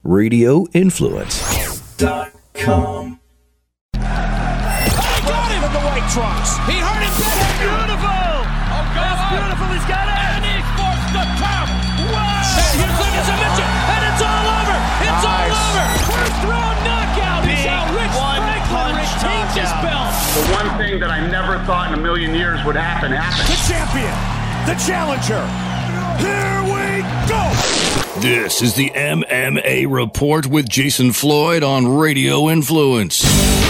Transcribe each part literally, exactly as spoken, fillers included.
radio influence dot com. Got him in the white trunks. He hurt him. Beautiful. Oh, God. That's beautiful. He's got it. And he forced the top. Wow. And Houston is a mission. And it's all over. It's nice. all over. First round knockout. Big He's out. Rich Franklin retains his belt. The one thing that I never thought in a million years would happen happened. The champion. The challenger. Here we go. This is the M M A Report with Jason Floyd on Radio Influence.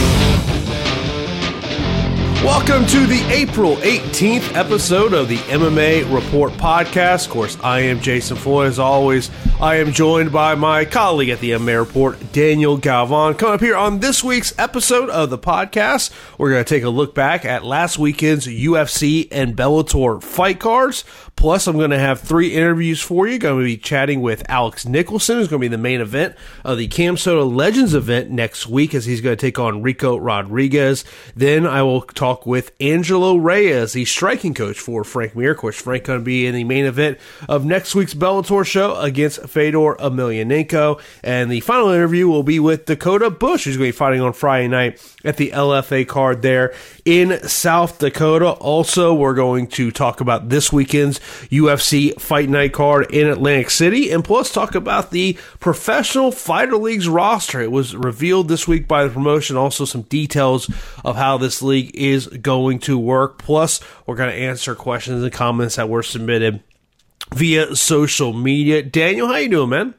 Welcome to the April eighteenth episode of the M M A Report podcast. Of course, I am Jason Floyd. As always, I am joined by my colleague at the M M A Report, Daniel Galvan. Coming up here on this week's episode of the podcast, we're going to take a look back at last weekend's U F C and Bellator fight cards. Plus, I'm going to have three interviews for you. Going to be chatting with Alex Nicholson, who's going to be the main event of the Cam Soda Legends event next week, as he's going to take on Rico Rodriguez. Then I will talk with Angelo Reyes, the striking coach for Frank Mir. Of course, Frank going to be in the main event of next week's Bellator show against Fedor Emelianenko. And the final interview will be with Dakota Bush, who's going to be fighting on Friday night at the L F A card there in South Dakota. Also, we're going to talk about this weekend's U F C Fight Night card in Atlantic City, and plus talk about the Professional Fighter League's roster. It was revealed this week by the promotion, also some details of how this league is going to work. Plus, we're going to answer questions and comments that were submitted via social media. Daniel, how you doing, man?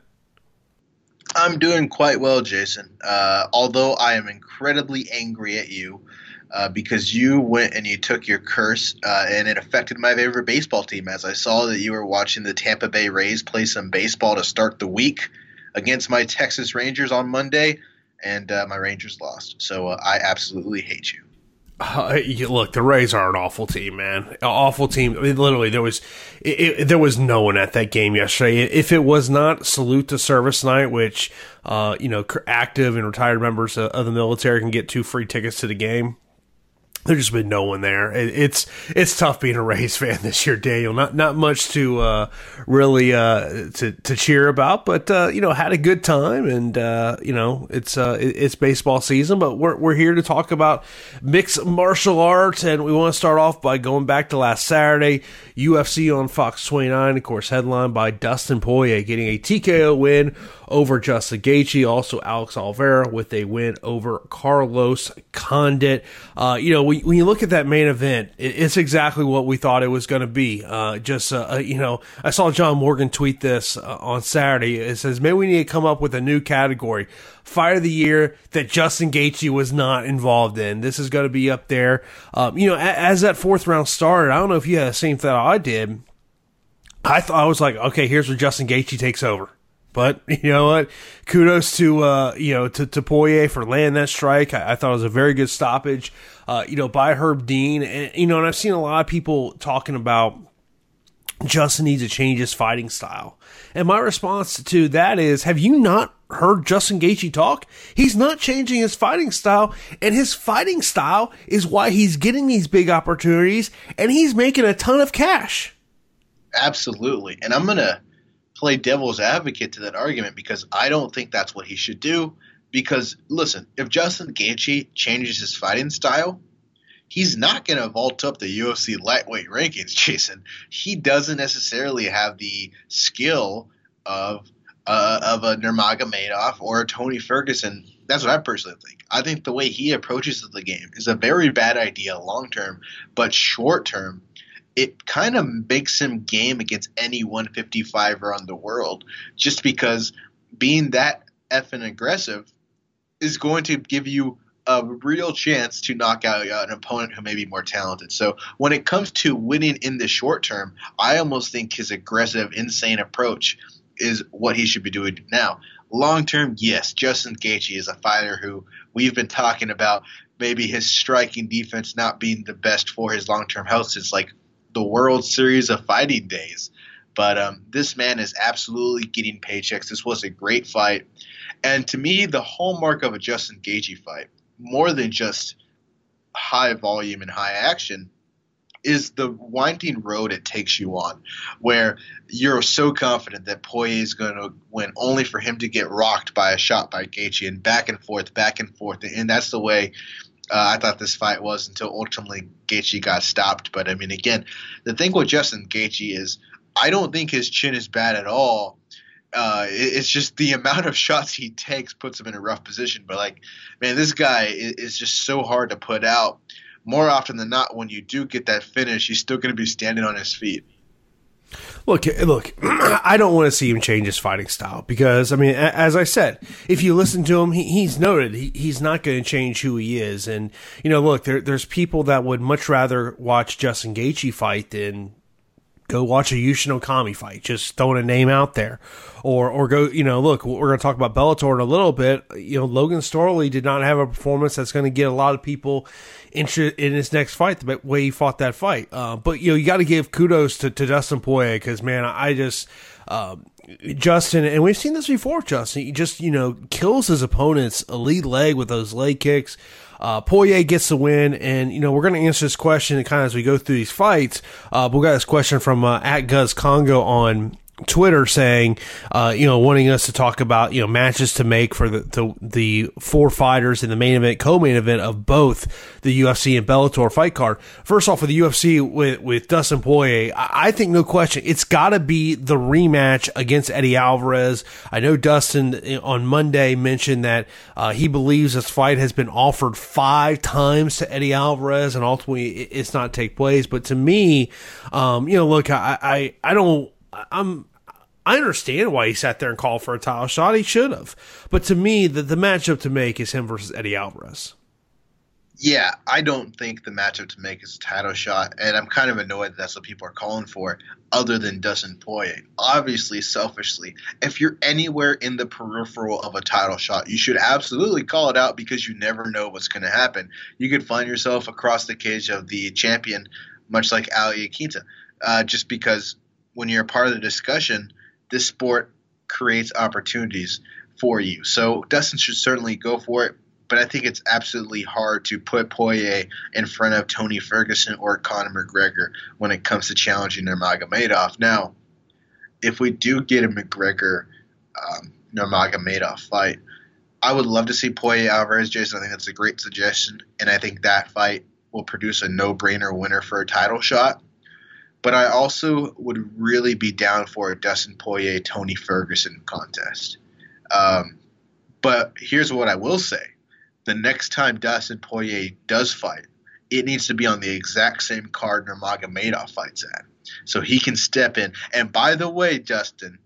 I'm doing quite well, Jason, uh, although I am incredibly angry at you uh, because you went and you took your curse uh, and it affected my favorite baseball team, as I saw that you were watching the Tampa Bay Rays play some baseball to start the week against my Texas Rangers on Monday, and uh, my Rangers lost. So uh, I absolutely hate you. Uh, you, look, the Rays are an awful team, man. An awful team. I mean, literally, there was it, it, there was no one at that game yesterday. If it was not Salute to Service Night, which uh, you know, active and retired members of, of the military can get two free tickets to the game, there's just been no one there. It, it's it's tough being a Rays fan this year, Daniel. Not not much to uh, really uh, to to cheer about, but uh, you know, had a good time, and uh, you know, it's uh, it, it's baseball season. But we're we're here to talk about mixed martial arts, and we want to start off by going back to last Saturday, U F C on Fox twenty-nine, of course, headlined by Dustin Poirier getting a T K O win over Justin Gaethje. Also, Alex Oliveira with a win over Carlos Condit. Uh, you know, when, when you look at that main event, it, it's exactly what we thought it was going to be. Uh, just, uh, you know, I saw John Morgan tweet this uh, on Saturday. It says, maybe we need to come up with a new category. Fight of the year that Justin Gaethje was not involved in. This is going to be up there. Um, you know, as, as that fourth round started, I don't know if you had the same thought I did. I thought I was like, okay, here's where Justin Gaethje takes over. But you know what? Kudos to uh, you know to, to Poirier for landing that strike. I, I thought it was a very good stoppage, uh, you know, by Herb Dean. And you know, and I've seen a lot of people talking about Justin needs to change his fighting style. And my response to that is, have you not heard Justin Gaethje talk? He's not changing his fighting style, and his fighting style is why he's getting these big opportunities, and he's making a ton of cash. Absolutely, and I'm gonna play devil's advocate to that argument because I don't think that's what he should do. Because, listen, if Justin Gaethje changes his fighting style, he's not going to vault up the U F C lightweight rankings, Jason. He doesn't necessarily have the skill of uh, of a Nurmagomedov or a Tony Ferguson. That's what I personally think. I think the way he approaches the game is a very bad idea long term, but short term, it kind of makes him game against any one fifty-fiver on the world, just because being that effing aggressive is going to give you a real chance to knock out an opponent who may be more talented. So when it comes to winning in the short term, I almost think his aggressive, insane approach is what he should be doing now. Long term, yes, Justin Gaethje is a fighter who we've been talking about maybe his striking defense not being the best for his long-term health since like the World Series of Fighting days. But um, this man is absolutely getting paychecks. This was a great fight. And to me, the hallmark of a Justin Gaethje fight, more than just high volume and high action, is the winding road it takes you on, where you're so confident that Poirier is going to win, only for him to get rocked by a shot by Gaethje, and back and forth, back and forth, and that's the way uh, I thought this fight was until ultimately Gaethje got stopped. But I mean, again, the thing with Justin Gaethje is I don't think his chin is bad at all. Uh, it, it's just the amount of shots he takes puts him in a rough position. But like, man, this guy is, is just so hard to put out. More often than not, when you do get that finish, he's still going to be standing on his feet. Look, look, I don't want to see him change his fighting style because, I mean, as I said, if you listen to him, he, he's noted he, he's not going to change who he is. And, you know, look, there, there's people that would much rather watch Justin Gaethje fight than go watch a Yushin Okami fight, just throwing a name out there. Or or go, you know, look, we're going to talk about Bellator in a little bit. You know, Logan Storley did not have a performance that's going to get a lot of people interested in his next fight, the way he fought that fight. Uh, but, you know, you got to give kudos to, to Dustin Poirier because, man, I just, um, Justin, and we've seen this before, Justin, he just, you know, kills his opponent's elite leg with those leg kicks. Uh, Poirier gets the win, and, you know, we're going to answer this question kind of as we go through these fights. Uh, but we got this question from uh, at Guz Congo on Twitter saying, uh, you know, wanting us to talk about, you know, matches to make for the, the, the four fighters in the main event, co-main event of both the U F C and Bellator fight card. First off, for the U F C with, with Dustin Poirier, I, I think no question, it's got to be the rematch against Eddie Alvarez. I know Dustin on Monday mentioned that uh, he believes this fight has been offered five times to Eddie Alvarez and ultimately it's not take place. But to me, um, you know, look, I, I, I don't, I'm, I understand why he sat there and called for a title shot. He should have. But to me, the, the matchup to make is him versus Eddie Alvarez. Yeah, I don't think the matchup to make is a title shot, and I'm kind of annoyed that that's what people are calling for, other than Dustin Poirier. Obviously, selfishly, if you're anywhere in the peripheral of a title shot, you should absolutely call it out because you never know what's going to happen. You could find yourself across the cage of the champion, much like Ali Akita, uh, just because when you're a part of the discussion, this sport creates opportunities for you. So Dustin should certainly go for it, but I think it's absolutely hard to put Poirier in front of Tony Ferguson or Conor McGregor when it comes to challenging Nurmagomedov. Now, if we do get a McGregor um, Nurmagomedov fight, I would love to see Poirier Alvarez, Jason. I think that's a great suggestion, and I think that fight will produce a no-brainer winner for a title shot. But I also would really be down for a Dustin Poirier Tony Ferguson contest. Um, but here's what I will say. The next time Dustin Poirier does fight, it needs to be on the exact same card Nurmagomedov fights at. So he can step in. And by the way, Justin,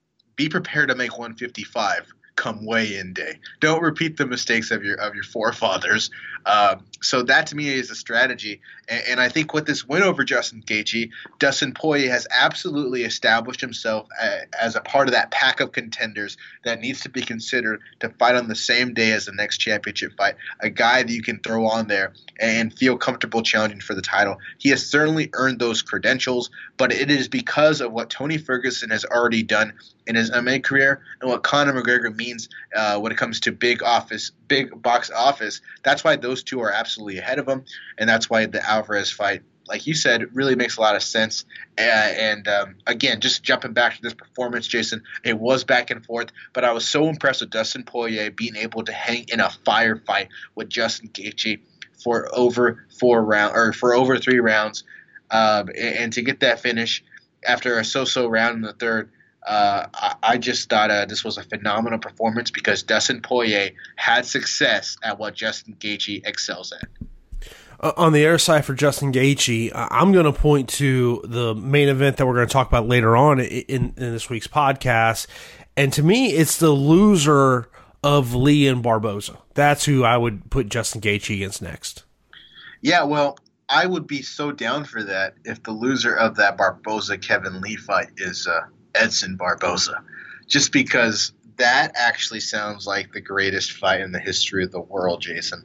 be prepared to make one fifty-five come weigh-in day. Don't repeat the mistakes of your of your forefathers. Um, so that to me is a strategy. And, and I think with this win over Justin Gaethje, Dustin Poirier has absolutely established himself a, as a part of that pack of contenders that needs to be considered to fight on the same day as the next championship fight. A guy that you can throw on there and feel comfortable challenging for the title. He has certainly earned those credentials, but it is because of what Tony Ferguson has already done in his M M A career and what Conor McGregor means uh, when it comes to big office, big box office. That's why those two are absolutely ahead of him, and that's why the Alvarez fight, like you said, really makes a lot of sense. Uh, and um, again, just jumping back to this performance, Jason, it was back and forth, but I was so impressed with Dustin Poirier being able to hang in a firefight with Justin Gaethje for over four round or for over three rounds, um, and, and to get that finish after a so-so round in the third. Uh, I, I just thought uh, this was a phenomenal performance because Dustin Poirier had success at what Justin Gaethje excels at. Uh, on the other side for Justin Gaethje, uh, I'm going to point to the main event that we're going to talk about later on in, in, in this week's podcast. And to me, it's the loser of Lee and Barboza. That's who I would put Justin Gaethje against next. Yeah, well, I would be so down for that if the loser of that Barboza-Kevin Lee fight is uh, Edson Barboza, just because that actually sounds like the greatest fight in the history of the world, Jason.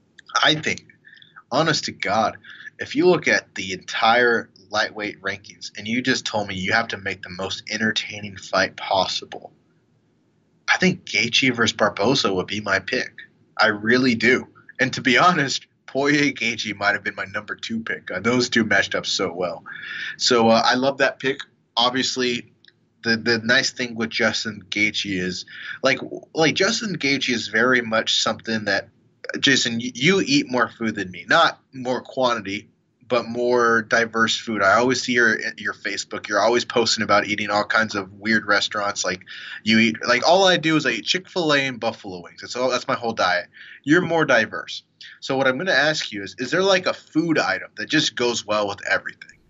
I think, honest to God, if you look at the entire lightweight rankings and you just told me you have to make the most entertaining fight possible, I think Gaethje versus Barboza would be my pick. I really do. And to be honest, Poirier Gaethje might have been my number two pick. Uh, those two matched up so well. So uh, I love that pick. Obviously, the the nice thing with Justin Gaethje is like like Justin Gaethje is very much something that Jason, you, you eat more food than me, not more quantity, but more diverse food. I always see your your Facebook. You're always posting about eating all kinds of weird restaurants. Like you eat, like all I do is I eat Chick-fil-A and buffalo wings. That's all. That's my whole diet. You're more diverse. So what I'm going to ask you is: is there like a food item that just goes well with everything?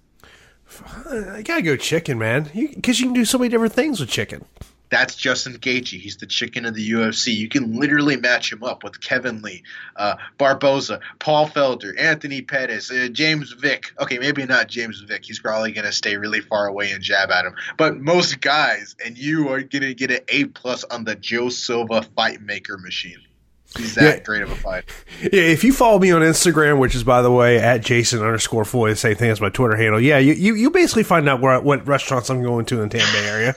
I gotta go chicken, man. Because you, you can do so many different things with chicken. That's Justin Gaethje. He's the chicken of the U F C. You can literally match him up with Kevin Lee, uh, Barboza, Paul Felder, Anthony Pettis, uh, James Vick. Okay, maybe not James Vick. He's probably going to stay really far away and jab at him. But most guys, and you are going to get an A plus on the Joe Silva fight maker machine. He's that yeah. great of a fighter. Yeah, if you follow me on Instagram, which is, by the way, at Jason underscore Floyd, the same thing as my Twitter handle, yeah, you, you, you basically find out where what restaurants I'm going to in the Tampa Bay area.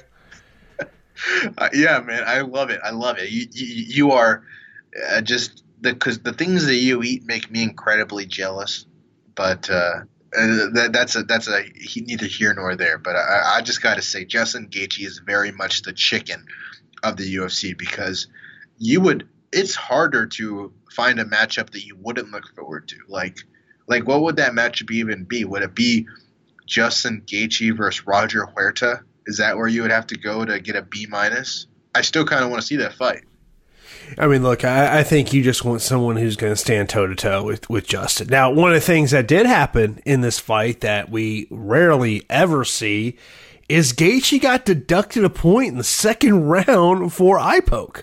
Uh, yeah, man, I love it. I love it. You you, you are uh, just the because the things that you eat make me incredibly jealous. But uh, that, that's a that's a neither here nor there. But I, I just got to say, Justin Gaethje is very much the chicken of the U F C because you would. It's harder to find a matchup that you wouldn't look forward to. Like like what would that matchup even be? Would it be Justin Gaethje versus Roger Huerta? Is that where you would have to go to get a B minus? I still kind of want to see that fight. I mean, look, I, I think you just want someone who's going to stand toe to toe with with Justin. Now, one of the things that did happen in this fight that we rarely ever see is Gaethje got deducted a point in the second round for eye poke.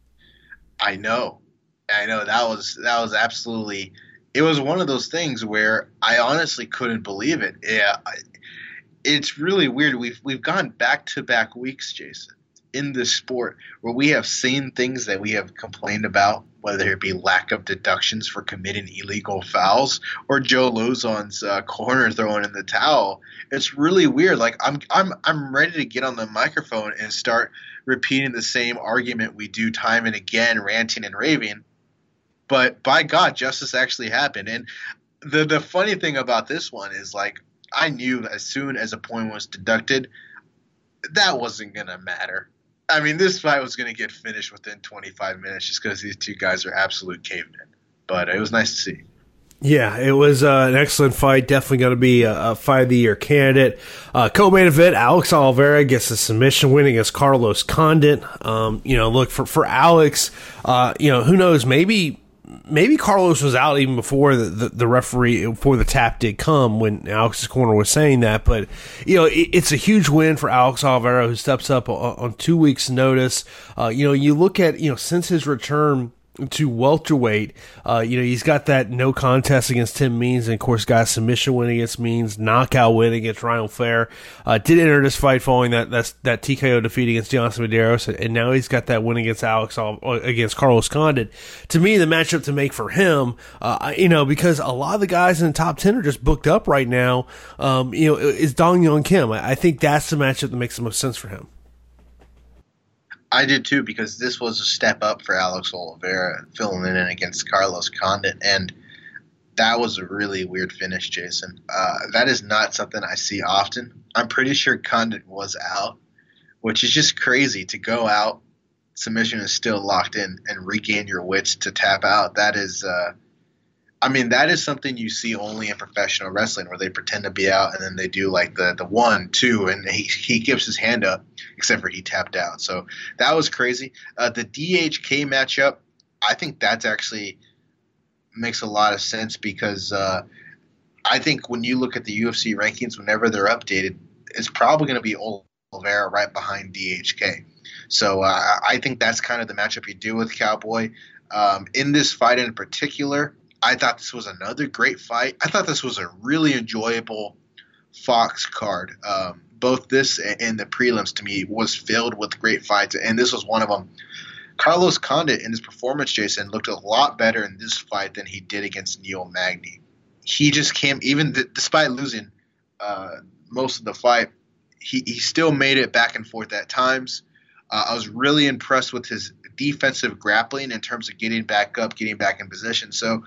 I know, I know that was that was absolutely. It was one of those things where I honestly couldn't believe it. Yeah. I, It's really weird. We've we've gone back to back weeks, Jason, in this sport where we have seen things that we have complained about, whether it be lack of deductions for committing illegal fouls or Joe Lauzon's uh, corner throwing in the towel. It's really weird. Like I'm I'm I'm ready to get on the microphone and start repeating the same argument we do time and again, ranting and raving. But by God, justice actually happened. And the the funny thing about this one is like. I knew as soon as a point was deducted, that wasn't going to matter. I mean, this fight was going to get finished within twenty-five minutes just because these two guys are absolute cavemen. But it was nice to see. Yeah, it was uh, an excellent fight. Definitely going to be a, a fight of the year candidate. Uh, co-main event, Alex Oliveira gets a submission win against Carlos Condit. Um, you know, look, for, for Alex, uh, you know, who knows, maybe... Maybe Carlos was out even before the, the, the referee, before the tap did come when Alex's corner was saying that. But, you know, it, it's a huge win for Alex Oliveira, who steps up on, on two weeks' notice. Uh, you know, you look at, you know, since his return to welterweight, uh, you know, he's got that no contest against Tim Means, and of course got a submission win against Means, knockout win against Ryan Flair. Uh, did enter this fight following that that's, that T K O defeat against Jonathan Medeiros, and now he's got that win against Alex against Carlos Condit. To me, the matchup to make for him, uh, you know, because a lot of the guys in the top ten are just booked up right now. Um, you know, is Dong Young Kim. I, I think that's the matchup that makes the most sense for him. I did too, because this was a step up for Alex Oliveira filling in against Carlos Condit, and that was a really weird finish, Jason. Uh, that is not something I see often. I'm pretty sure Condit was out, which is just crazy to go out, submission is still locked in, and regain your wits to tap out. That is uh, – I mean, that is something you see only in professional wrestling, where they pretend to be out and then they do like the the one, two, and he he gives his hand up, except for he tapped out. So that was crazy. Uh, the D H K matchup, I think that's actually makes a lot of sense because uh, I think when you look at the U F C rankings, whenever they're updated, it's probably going to be Oliveira right behind D H K. So uh, I think that's kind of the matchup you do with Cowboy. Um, in this fight in particular, I thought this was another great fight. I thought this was a really enjoyable Fox card. Um, both this and the prelims to me was filled with great fights, and this was one of them. Carlos Condit in his performance, Jason, looked a lot better in this fight than he did against Neil Magny. He just came, even th- despite losing uh, most of the fight, he, he still made it back and forth at times. Uh, I was really impressed with his defensive grappling in terms of getting back up, getting back in position. So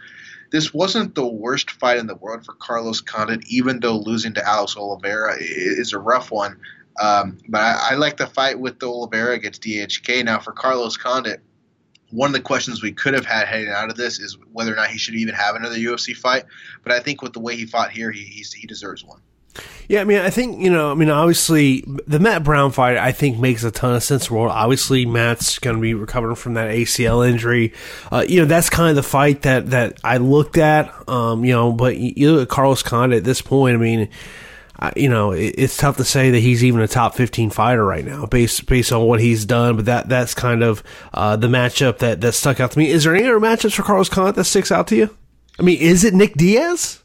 this wasn't the worst fight in the world for Carlos Condit, even though losing to Alex Oliveira is a rough one. Um, but I, I like the fight with the Oliveira against D H K. Now, for Carlos Condit, one of the questions we could have had heading out of this is whether or not he should even have another U F C fight. But I think with the way he fought here, he he's, he deserves one. Yeah, I mean, I think, you know, I mean, obviously, the Matt Brown fight, I think, makes a ton of sense in the world. Obviously, Matt's going to be recovering from that A C L injury. Uh, you know, that's kind of the fight that, that I looked at, um, you know, but you look at Carlos Condit at this point, I mean, I, you know, it, it's tough to say that he's even a top fifteen fighter right now based based on what he's done, but that that's kind of uh, the matchup that, that stuck out to me. Is there any other matchups for Carlos Condit that sticks out to you? I mean, is it Nick Diaz?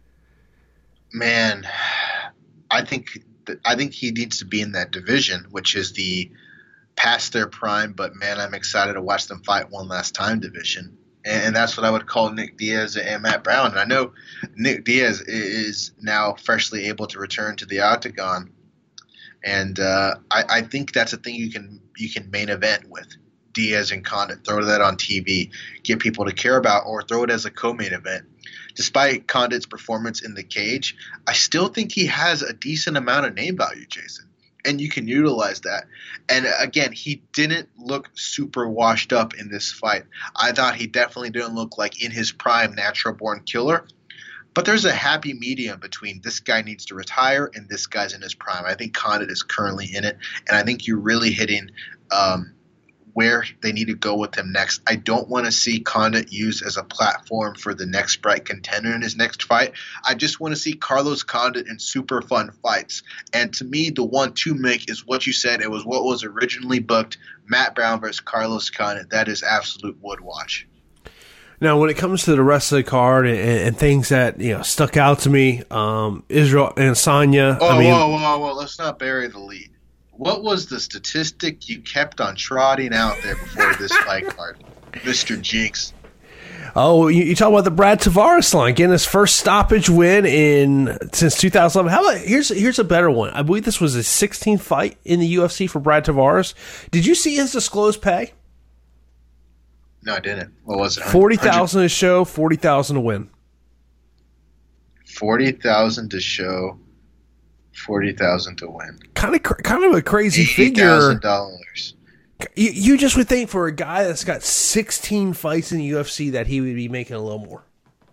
Man, I think I think he needs to be in that division, which is the past their prime, but man, I'm excited to watch them fight one last time division. And that's what I would call Nick Diaz and Matt Brown. And I know Nick Diaz is now freshly able to return to the octagon, and uh, I, I think that's a thing you can you can main event with Diaz and Condit. Throw that on T V, get people to care about, or throw it as a co-main event. Despite Condit's performance in the cage, I still think he has a decent amount of name value, Jason. And you can utilize that. And again, he didn't look super washed up in this fight. I thought he definitely didn't look like in his prime natural-born killer. But there's a happy medium between this guy needs to retire and this guy's in his prime. I think Condit is currently in it. And I think you're really hitting um, where they need to go with him next. I don't want to see Condit used as a platform for the next bright contender in his next fight. I just want to see Carlos Condit in super fun fights. And to me, the one to make is what you said. It was what was originally booked, Matt Brown versus Carlos Condit. That is absolute wood watch. Now, when it comes to the rest of the card and, and things that, you know, stuck out to me, um, Israel Adesanya. Oh, I mean, whoa, whoa, whoa, let's not bury the lead. What was the statistic you kept on trotting out there before this fight card, Mister Jinx? Oh, you, you talk about the Brad Tavares line getting his first stoppage win in since two thousand eleven. How about here's here's a better one. I believe this was his sixteenth fight in the U F C for Brad Tavares. Did you see his disclosed pay? No, I didn't. What was it? Forty thousand to show, forty thousand to win. Forty thousand to show. Forty thousand to win. Kind of, kind of a crazy figure. Thousand dollars. You, you just would think for a guy that's got sixteen fights in the U F C that he would be making a little more.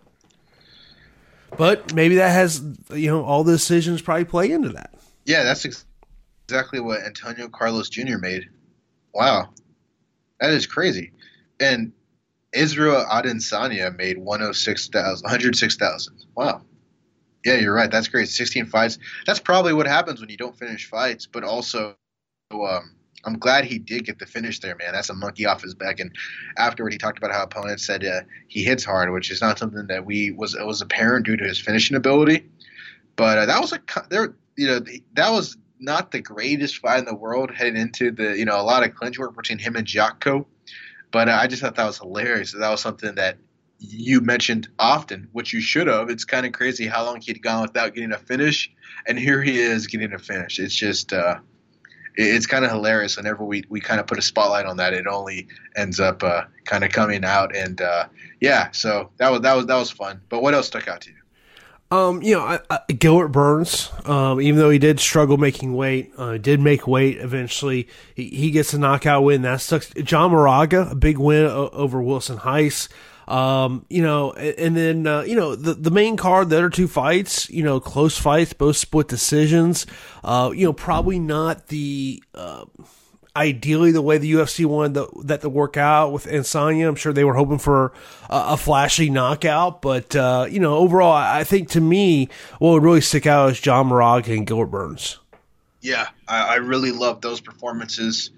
But maybe that has, you know, all the decisions probably play into that. Yeah, that's ex- exactly what Antonio Carlos Junior made. Wow, that is crazy. And Israel Adesanya made one hundred six thousand, one hundred six thousand. Wow. Yeah, you're right. That's great. sixteen fights. That's probably what happens when you don't finish fights. But also, um, I'm glad he did get the finish there, man. That's a monkey off his back. And afterward, he talked about how opponents said uh, he hits hard, which is not something that we was it was apparent due to his finishing ability. But uh, that was a there, you know, that was not the greatest fight in the world heading into the, you know, a lot of clinch work between him and Jocko. But uh, I just thought that was hilarious. That was something that you mentioned often, which you should have. It's kind of crazy how long he'd gone without getting a finish, and here he is getting a finish. It's just, uh, it's kind of hilarious. Whenever we, we kind of put a spotlight on that, it only ends up uh, kind of coming out. And uh, yeah, so that was that was that was fun. But what else stuck out to you? Um, you know, I, I, Gilbert Burns, um, even though he did struggle making weight, uh, did make weight eventually. He, he gets a knockout win. That sucks. John Moraga, a big win o- over Wilson Heiss. Um, you know, and, and then, uh, you know, the, the main card, the other two fights, you know, close fights, both split decisions, uh, you know, probably not the, uh, ideally the way the U F C wanted the, that to work out with Adesanya. I'm sure they were hoping for a, a flashy knockout, but, uh, you know, overall, I think to me, what would really stick out is John Moraga and Gilbert Burns. Yeah, I, I really loved those performances.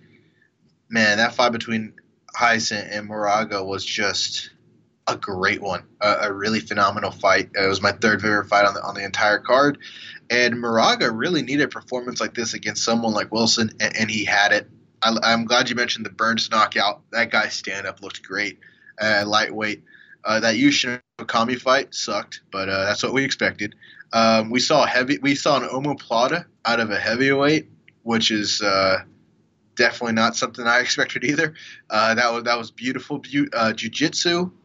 Man, that fight between Heiss and, and Moraga was just a great one, a, a really phenomenal fight. It was my third favorite fight on the on the entire card, and Moraga really needed a performance like this against someone like Wilson, and, and he had it. I, I'm glad you mentioned the Burns knockout. That guy's stand-up looked great. Uh, lightweight. Uh, that Yushin Okami fight sucked, but uh, that's what we expected. Um, we saw heavy. We saw an omoplata out of a heavyweight, which is uh, definitely not something I expected either. Uh, that was that was beautiful. Be- uh, jiu-jitsu.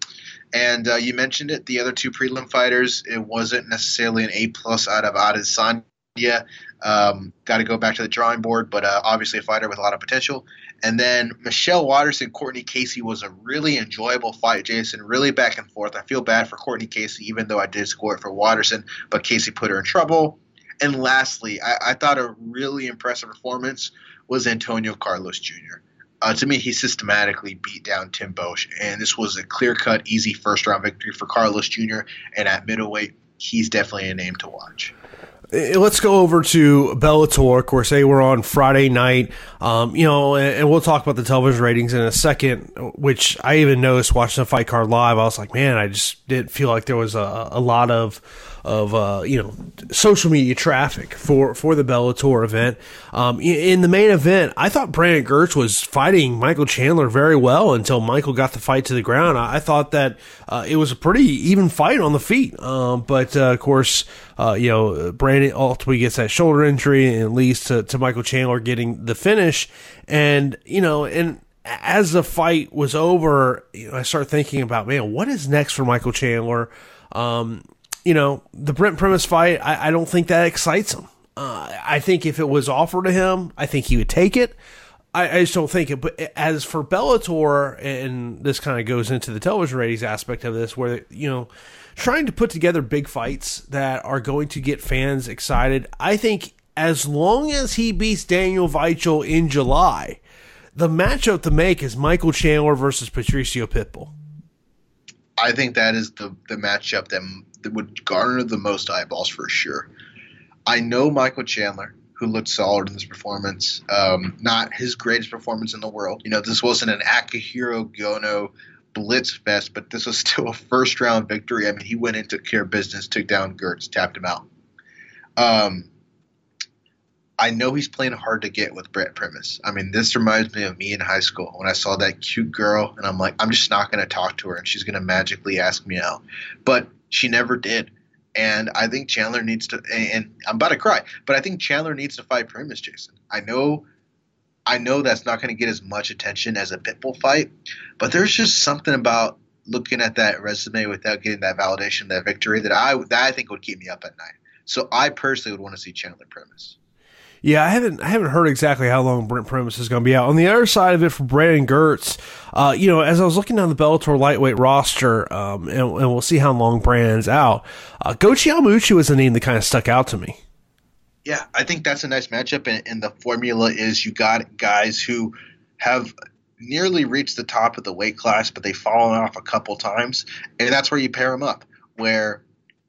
And uh, you mentioned it, the other two prelim fighters, it wasn't necessarily an A-plus out of Adesanya. Um, got to go back to the drawing board, but uh, obviously a fighter with a lot of potential. And then Michelle Waterson, Courtney Casey was a really enjoyable fight, Jason, really back and forth. I feel bad for Courtney Casey, even though I did score it for Waterson, but Casey put her in trouble. And lastly, I, I thought a really impressive performance was Antonio Carlos Junior Uh, to me, he systematically beat down Tim Boesch, and this was a clear-cut, easy first-round victory for Carlos Junior And at middleweight, he's definitely a name to watch. Let's go over to Bellator. Of course, they were on Friday night, um, you know, and, and we'll talk about the television ratings in a second, which I even noticed watching the fight card live. I was like, man, I just didn't feel like there was a, a lot of of uh, you know, social media traffic for, for the Bellator event. Um, in the main event, I thought Brandon Girtz was fighting Michael Chandler very well until Michael got the fight to the ground. I, I thought that uh, it was a pretty even fight on the feet, um, but uh, of course, uh, you know, Brandon ultimately gets that shoulder injury and leads to, to Michael Chandler getting the finish. And you know, and as the fight was over, you know, I started thinking about, man, what is next for Michael Chandler? Um, You know, the Brent Primus fight, I, I don't think that excites him. Uh, I think if it was offered to him, I think he would take it. I, I just don't think it. But as for Bellator, and this kind of goes into the television ratings aspect of this, where, you know, trying to put together big fights that are going to get fans excited, I think as long as he beats Daniel Weichel in July, the matchup to make is Michael Chandler versus Patricio Pitbull. I think that is the, the matchup that, that would garner the most eyeballs for sure. I know Michael Chandler, who looked solid in this performance. Um, not his greatest performance in the world. You know, this wasn't an Akihiro Gono blitz fest, but this was still a first-round victory. I mean, he went in, took care of business, took down Girtz, tapped him out. Um, I know he's playing hard to get with Brent Primus. I mean, this reminds me of me in high school when I saw that cute girl, and I'm like, I'm just not going to talk to her, and she's going to magically ask me out. But she never did. And I think Chandler needs to – and I'm about to cry, but I think Chandler needs to fight Primus, Jason. I know I know that's not going to get as much attention as a Pitbull fight, but there's just something about looking at that resume without getting that validation, that victory, that I, that I think would keep me up at night. So I personally would want to see Chandler Primus. Yeah, I haven't I haven't heard exactly how long Brent Primus is going to be out. On the other side of it, for Brandon Girtz, uh, you know, as I was looking down the Bellator lightweight roster, um, and, and we'll see how long Brandon's out, uh, Goichi Yamauchi was a name that kind of stuck out to me. Yeah, I think that's a nice matchup, and, and the formula is you got guys who have nearly reached the top of the weight class, but they've fallen off a couple times, and that's where you pair them up, where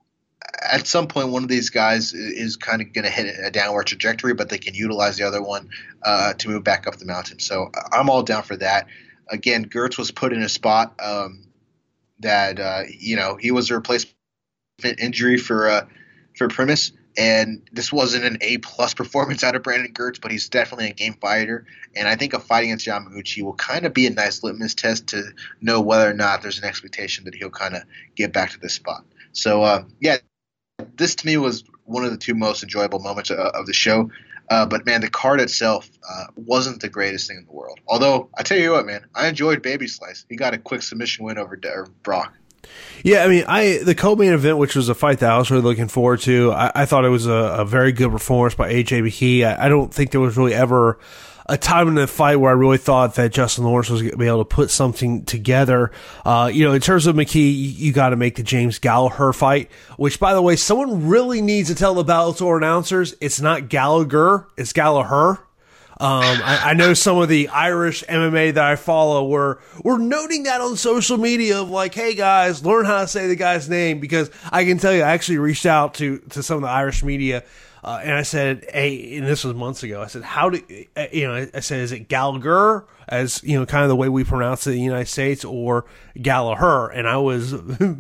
at some point, one of these guys is kind of going to hit a downward trajectory, but they can utilize the other one uh, to move back up the mountain. So I'm all down for that. Again, Girtz was put in a spot um, that, uh, you know, he was a replacement injury for uh, for Primus, and this wasn't an A-plus performance out of Brandon Girtz, but he's definitely a game fighter. And I think a fight against Yamauchi will kind of be a nice litmus test to know whether or not there's an expectation that he'll kind of get back to this spot. So, uh, yeah. This to me was one of the two most enjoyable moments of, of the show. Uh, but, man, the card itself uh, wasn't the greatest thing in the world. Although, I tell you what, man, I enjoyed Baby Slice. He got a quick submission win over De- Brock. Yeah, I mean, I the co-main event, which was a fight that I was really looking forward to, I, I thought it was a, a very good performance by A J McKee. I, I don't think there was really ever a time in the fight where I really thought that Justin Lawrence was going to be able to put something together. Uh, you know, in terms of McKee, you, you got to make the James Gallagher fight, which, by the way, someone really needs to tell the Bellator announcers it's not Gallagher, it's Gallagher. Um, I, I know some of the Irish M M A that I follow were, were noting that on social media of like, hey guys, learn how to say the guy's name, because I can tell you, I actually reached out to, to some of the Irish media. Uh, and I said, hey, and this was months ago, I said, how do, you know, I said, is it Gallagher, as, you know, kind of the way we pronounce it in the United States, or Gallagher? And I was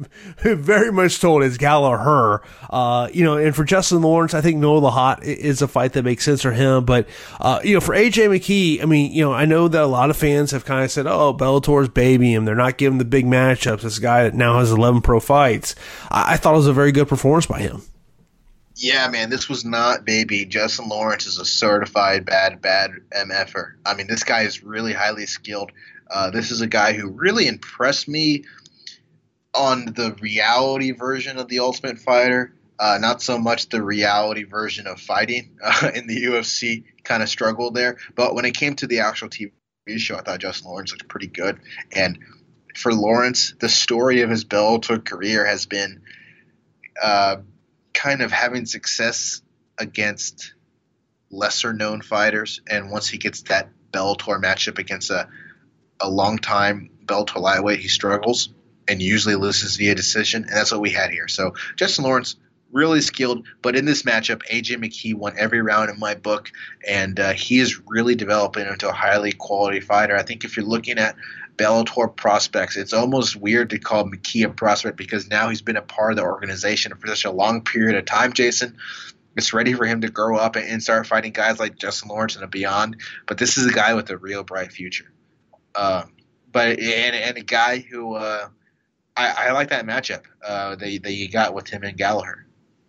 very much told it's Gallagher. Uh, you know, and for Justin Lawrence, I think Noah Lahat is a fight that makes sense for him. But, uh, you know, for A J McKee, I mean, you know, I know that a lot of fans have kind of said, oh, Bellator's baby him. They're not giving the big matchups. This guy that now has eleven pro fights. I, I thought it was a very good performance by him. Yeah, man, this was not baby. Justin Lawrence is a certified bad, bad M F-er. I mean, this guy is really highly skilled. Uh, this is a guy who really impressed me on the reality version of The Ultimate Fighter, uh, not so much the reality version of fighting uh, in the U F C. Kind of struggled there. But when it came to the actual T V show, I thought Justin Lawrence looked pretty good. And for Lawrence, the story of his Bellator career has been uh, kind of having success against lesser-known fighters. And once he gets that Bellator matchup against a, a long-time Bellator lightweight, he struggles and usually loses via decision. And that's what we had here. So Justin Lawrence, really skilled, but in this matchup, A J McKee won every round in my book, and uh, he is really developing into a highly quality fighter. I think if you're looking at Bellator prospects, it's almost weird to call McKee a prospect because now he's been a part of the organization for such a long period of time, Jason. It's ready for him to grow up and, and start fighting guys like Justin Lawrence and beyond, but this is a guy with a real bright future. Uh, but and, and a guy who uh, I, I like that matchup uh, that, that you got with him and Gallagher.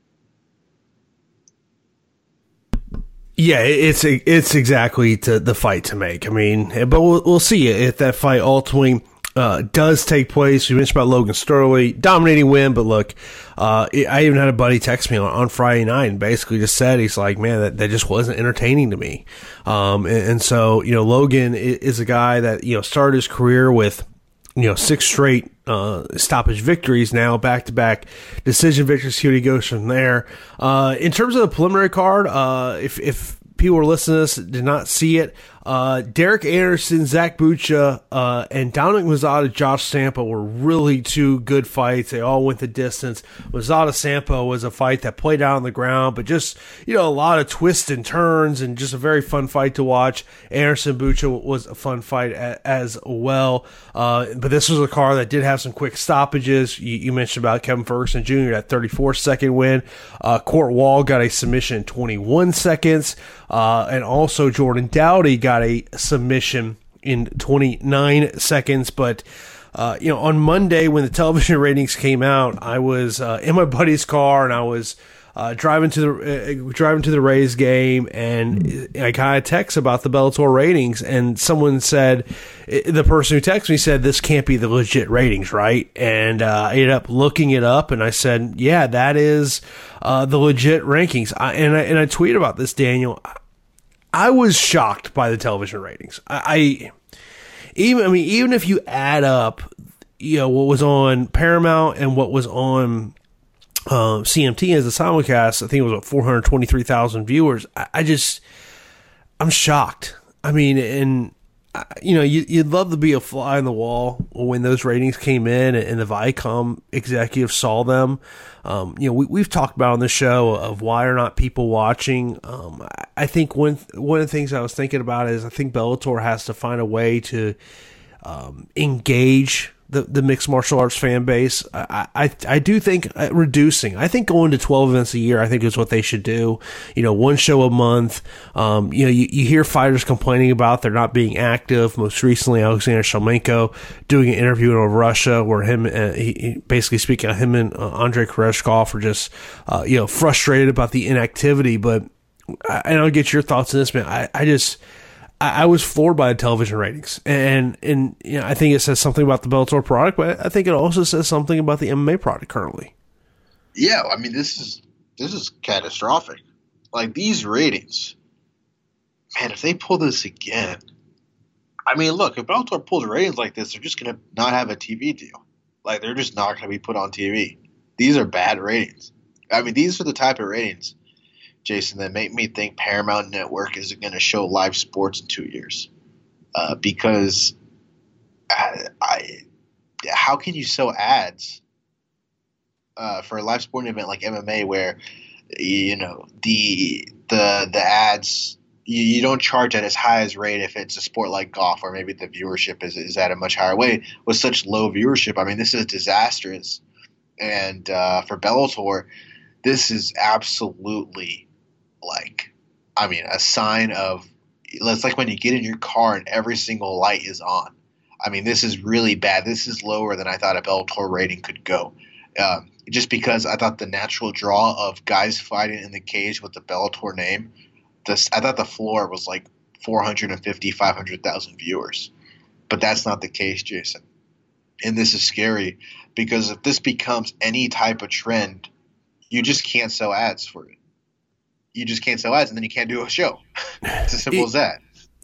Yeah, it's it's exactly to the fight to make. I mean, but we'll we'll see if that fight ultimately uh, does take place. We mentioned about Logan Sterling, dominating win, but look, uh, I even had a buddy text me on, on Friday night and basically just said, he's like, man, that, that just wasn't entertaining to me. Um, and, and so, you know, Logan is a guy that, you know, started his career with, you know, six straight uh, stoppage victories, now back-to-back decision victories. See what he goes from there. Uh, in terms of the preliminary card, uh, if, if people were listening to this, did not see it, uh, Derek Anderson, Zach Bucha, uh, and Dominic Mazzotta, Josh Sampo were really two good fights. They all went the distance. Mazzotta Sampo was a fight that played out on the ground, but just, you know, a lot of twists and turns and just a very fun fight to watch. Anderson Bucha was a fun fight a, as well. Uh, but this was a card that did have some quick stoppages. You, you mentioned about Kevin Ferguson Junior, that thirty-four second win. Uh, Court Wall got a submission in twenty-one seconds. Uh, and also Jordan Dowdy got a submission in twenty-nine seconds. But, uh, you know, on Monday when the television ratings came out, I was uh, in my buddy's car and I was uh, driving to the uh, driving to the Rays game, and I got a text about the Bellator ratings, and someone said, the person who texted me said, this can't be the legit ratings, right? And uh, I ended up looking it up, and I said, yeah, that is uh, the legit rankings. I, and I, and I tweeted about this, Daniel. I was shocked by the television ratings. I, I even I mean even if you add up, you know, what was on Paramount and what was on uh, C M T as a simulcast, I think it was what, four hundred twenty-three thousand viewers. I, I just I'm shocked. I mean, and you know, you, you'd love to be a fly on the wall when those ratings came in and the Viacom executives saw them. Um, you know, we, we've talked about on the show of why are not people watching. Um, I think one one of the things I was thinking about is I think Bellator has to find a way to um, engage the, the mixed martial arts fan base. I, I I do think reducing. I think going to twelve events a year, I think is what they should do. You know, one show a month. Um, you know, you, you hear fighters complaining about they're not being active. Most recently, Alexander Shlemenko doing an interview in Russia where him, uh, he, he basically speaking of him and uh, Andrei Koreshkov are just, uh, you know, frustrated about the inactivity. But I, I don't get your thoughts on this, man. I, I just. I was floored by the television ratings, and and you know, I think it says something about the Bellator product, but I think it also says something about the M M A product currently. Yeah, I mean this is this is catastrophic. Like these ratings, man. If they pull this again, I mean, look, if Bellator pulls ratings like this, they're just gonna not have a T V deal. Like they're just not gonna be put on T V. These are bad ratings. I mean, these are the type of ratings, Jason, that make me think Paramount Network isn't going to show live sports in two years. Uh, because I, I, how can you sell ads uh, for a live sporting event like M M A where, you know, the the the ads, you, you don't charge at as high as rate if it's a sport like golf, or maybe the viewership is, is at a much higher way. With such low viewership, I mean, this is disastrous. And uh, for Bellator, this is absolutely like, I mean, a sign of, it's like when you get in your car and every single light is on. I mean, this is really bad. This is lower than I thought a Bellator rating could go. Um, just because I thought the natural draw of guys fighting in the cage with the Bellator name, this, I thought the floor was like four hundred fifty, five hundred thousand viewers. But that's not the case, Jason. And this is scary because if this becomes any type of trend, you just can't sell ads for it. You just can't sell ads, and then you can't do a show. It's as simple it, as that.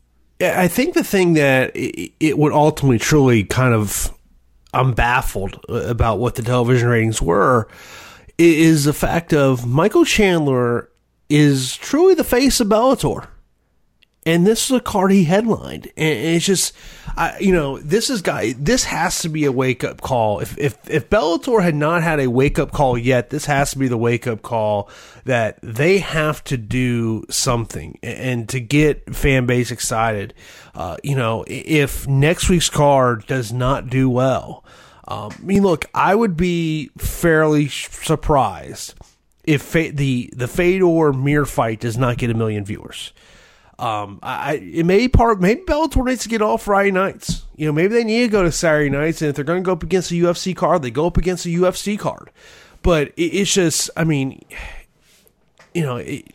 I think the thing that it, it would ultimately truly kind of – I'm baffled about what the television ratings were is the fact of Michael Chandler is truly the face of Bellator. And this is a card he headlined, and it's just, I, you know, this is guy. This has to be a wake up call. If if if Bellator had not had a wake up call yet, this has to be the wake up call that they have to do something and to get fan base excited. Uh, you know, if next week's card does not do well, um, I mean, look, I would be fairly surprised if fa- the the Fedor Mir fight does not get a million viewers. Um, I, it may part, maybe Bellator needs to get off Friday nights. You know, maybe they need to go to Saturday nights, and if they're going to go up against a U F C card, they go up against a U F C card. But it, it's just, I mean, you know, it,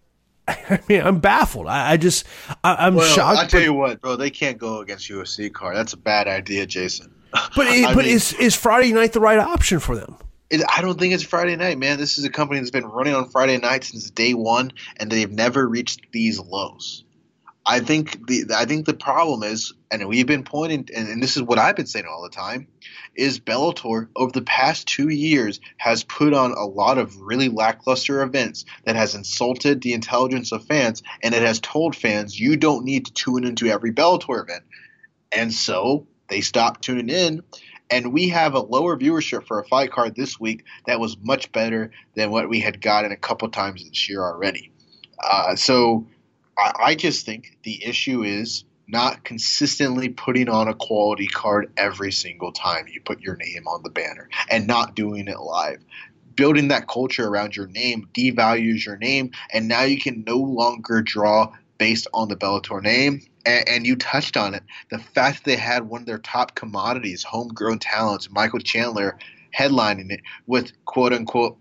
I mean, I'm baffled. I, I just, I, I'm well, shocked. I'll tell but, you what, bro, they can't go against U F C card. That's a bad idea, Jason. But it, but mean, is is Friday night the right option for them? It, I don't think it's Friday night, man. This is a company that's been running on Friday night since day one, and they've never reached these lows. I think the I think the problem is, and we've been pointing, and, and this is what I've been saying all the time, is Bellator over the past two years has put on a lot of really lackluster events that has insulted the intelligence of fans, and it has told fans you don't need to tune into every Bellator event, and so they stopped tuning in. And we have a lower viewership for a fight card this week that was much better than what we had gotten a couple times this year already. Uh, so I, I just think the issue is not consistently putting on a quality card every single time you put your name on the banner and not doing it live. Building that culture around your name devalues your name, and now you can no longer draw based on the Bellator name. And, and you touched on it. The fact that they had one of their top commodities, homegrown talents, Michael Chandler, headlining it with quote-unquote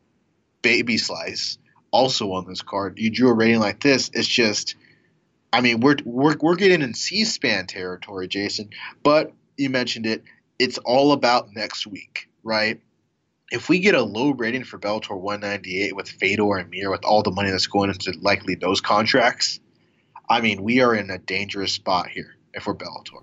baby slice also on this card. You drew a rating like this. It's just – I mean, we're, we're, we're getting in C-SPAN territory, Jason. But you mentioned it. It's all about next week, right? If we get a low rating for Bellator one ninety-eight with Fedor and Mir with all the money that's going into likely those contracts – I mean, we are in a dangerous spot here if we're Bellator.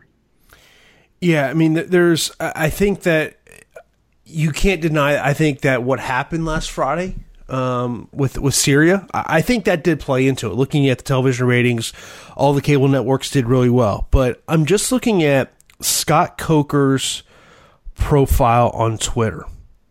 Yeah, I mean, there's. I think that you can't deny. I think that what happened last Friday um, with with Syria, I think that did play into it. Looking at the television ratings, all the cable networks did really well. But I'm just looking at Scott Coker's profile on Twitter.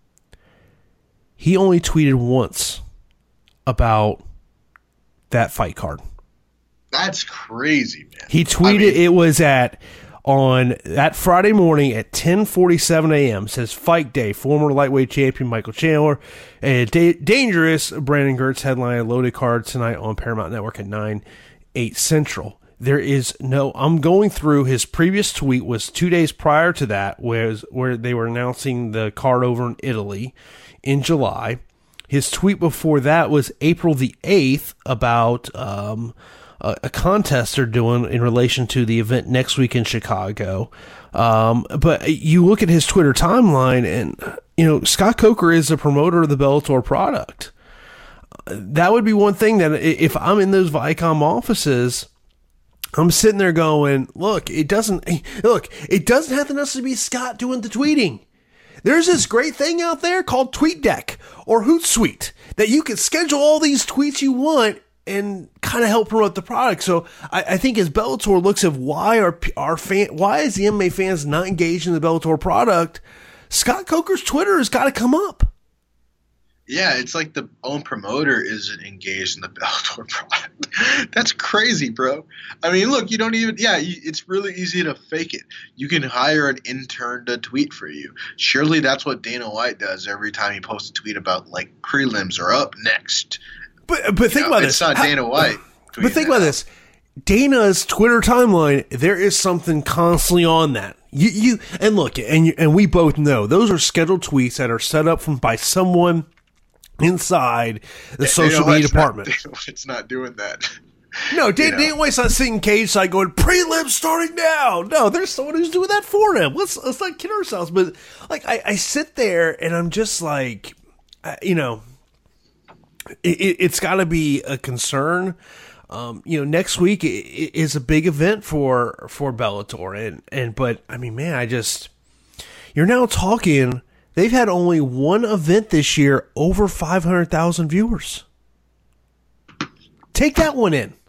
He only tweeted once about that fight card. That's crazy, man. He tweeted I mean, it was at on that Friday morning at ten forty-seven a.m. Says fight day, former lightweight champion Michael Chandler, and da- dangerous Brandon Gertz headline a loaded card tonight on Paramount Network at nine, eight Central. There is no. I'm going through his previous tweet was two days prior to that, was where they were announcing the card over in Italy in July. His tweet before that was April the eighth about. Um, a contest they're doing in relation to the event next week in Chicago. Um, but you look at his Twitter timeline and, you know, Scott Coker is a promoter of the Bellator product. That would be one thing that if I'm in those Viacom offices, I'm sitting there going, look, it doesn't, look, it doesn't have to necessarily be Scott doing the tweeting. There's this great thing out there called TweetDeck or Hootsuite that you can schedule all these tweets you want and kind of help promote the product. So I, I think as Bellator looks at why are our fan, why is the M M A fans not engaged in the Bellator product, Scott Coker's Twitter has got to come up. Yeah, it's like the own promoter isn't engaged in the Bellator product. That's crazy, bro. I mean, look, you don't even – yeah, you, it's really easy to fake it. You can hire an intern to tweet for you. Surely that's what Dana White does every time he posts a tweet about, like, prelims are up next. But but think you know, about it's this. It's not Dana White. But think about out. this. Dana's Twitter timeline, there is something constantly on that. You you and look, and you, and we both know those are scheduled tweets that are set up from by someone inside the yeah, social media department. Not, it's not doing that. No, Dane, you know? Dane White's not sitting cage side going, prelim starting now. No, there's someone who's doing that for him. Let's let's not kid ourselves. But, like, I, I sit there and I'm just like, uh, you know, it, it, it's got to be a concern. Um, you know, next week is a big event for for Bellator. And, and But, I mean, man, I just, you're now talking, they've had only one event this year over five hundred thousand viewers. Take that one in.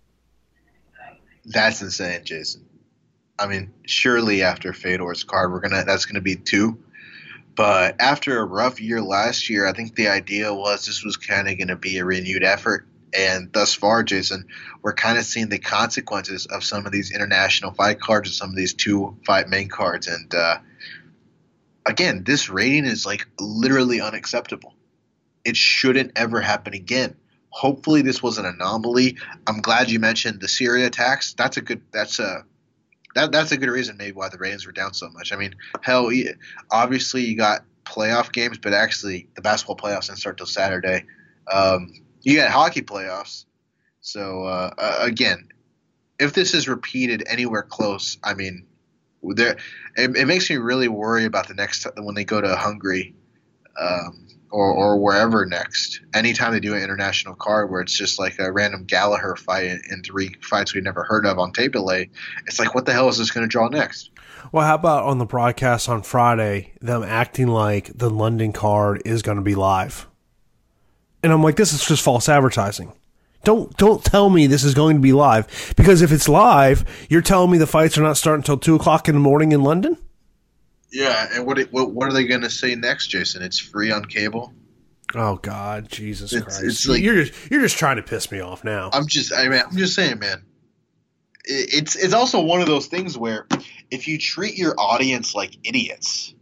That's insane, Jason. I mean, surely after Fedor's card, we're gonna that's gonna be two. But after a rough year last year, I think the idea was this was kind of gonna be a renewed effort. And thus far, Jason, we're kind of seeing the consequences of some of these international fight cards and some of these two fight main cards. And uh, again, this rating is like literally unacceptable. It shouldn't ever happen again. Hopefully this was an anomaly. I'm glad you mentioned the Syria attacks. That's a good. That's a that that's a good reason maybe why the ratings were down so much. I mean, hell, obviously you got playoff games, but actually the basketball playoffs didn't start till Saturday. Um, you got hockey playoffs. So uh, uh, again, if this is repeated anywhere close, I mean, there it, it makes me really worry about the next when they go to Hungary. Um, Or, or wherever next. Anytime they do an international card where it's just like a random Gallagher fight in three fights we've never heard of on tape delay, it's like, what the hell is this going to draw next? Well, how about on the broadcast on Friday, them acting like the London card is going to be live? And I'm like, this is just false advertising. Don't don't tell me this is going to be live, because if it's live, you're telling me the fights are not starting until two o'clock in the morning in London? Yeah, and what what, what are they going to say next, Jason? It's free on cable? Oh God, Jesus it's, Christ! It's like, you're just you're just trying to piss me off now. I'm just I mean I'm just saying, man. It's it's also one of those things where if you treat your audience like idiots,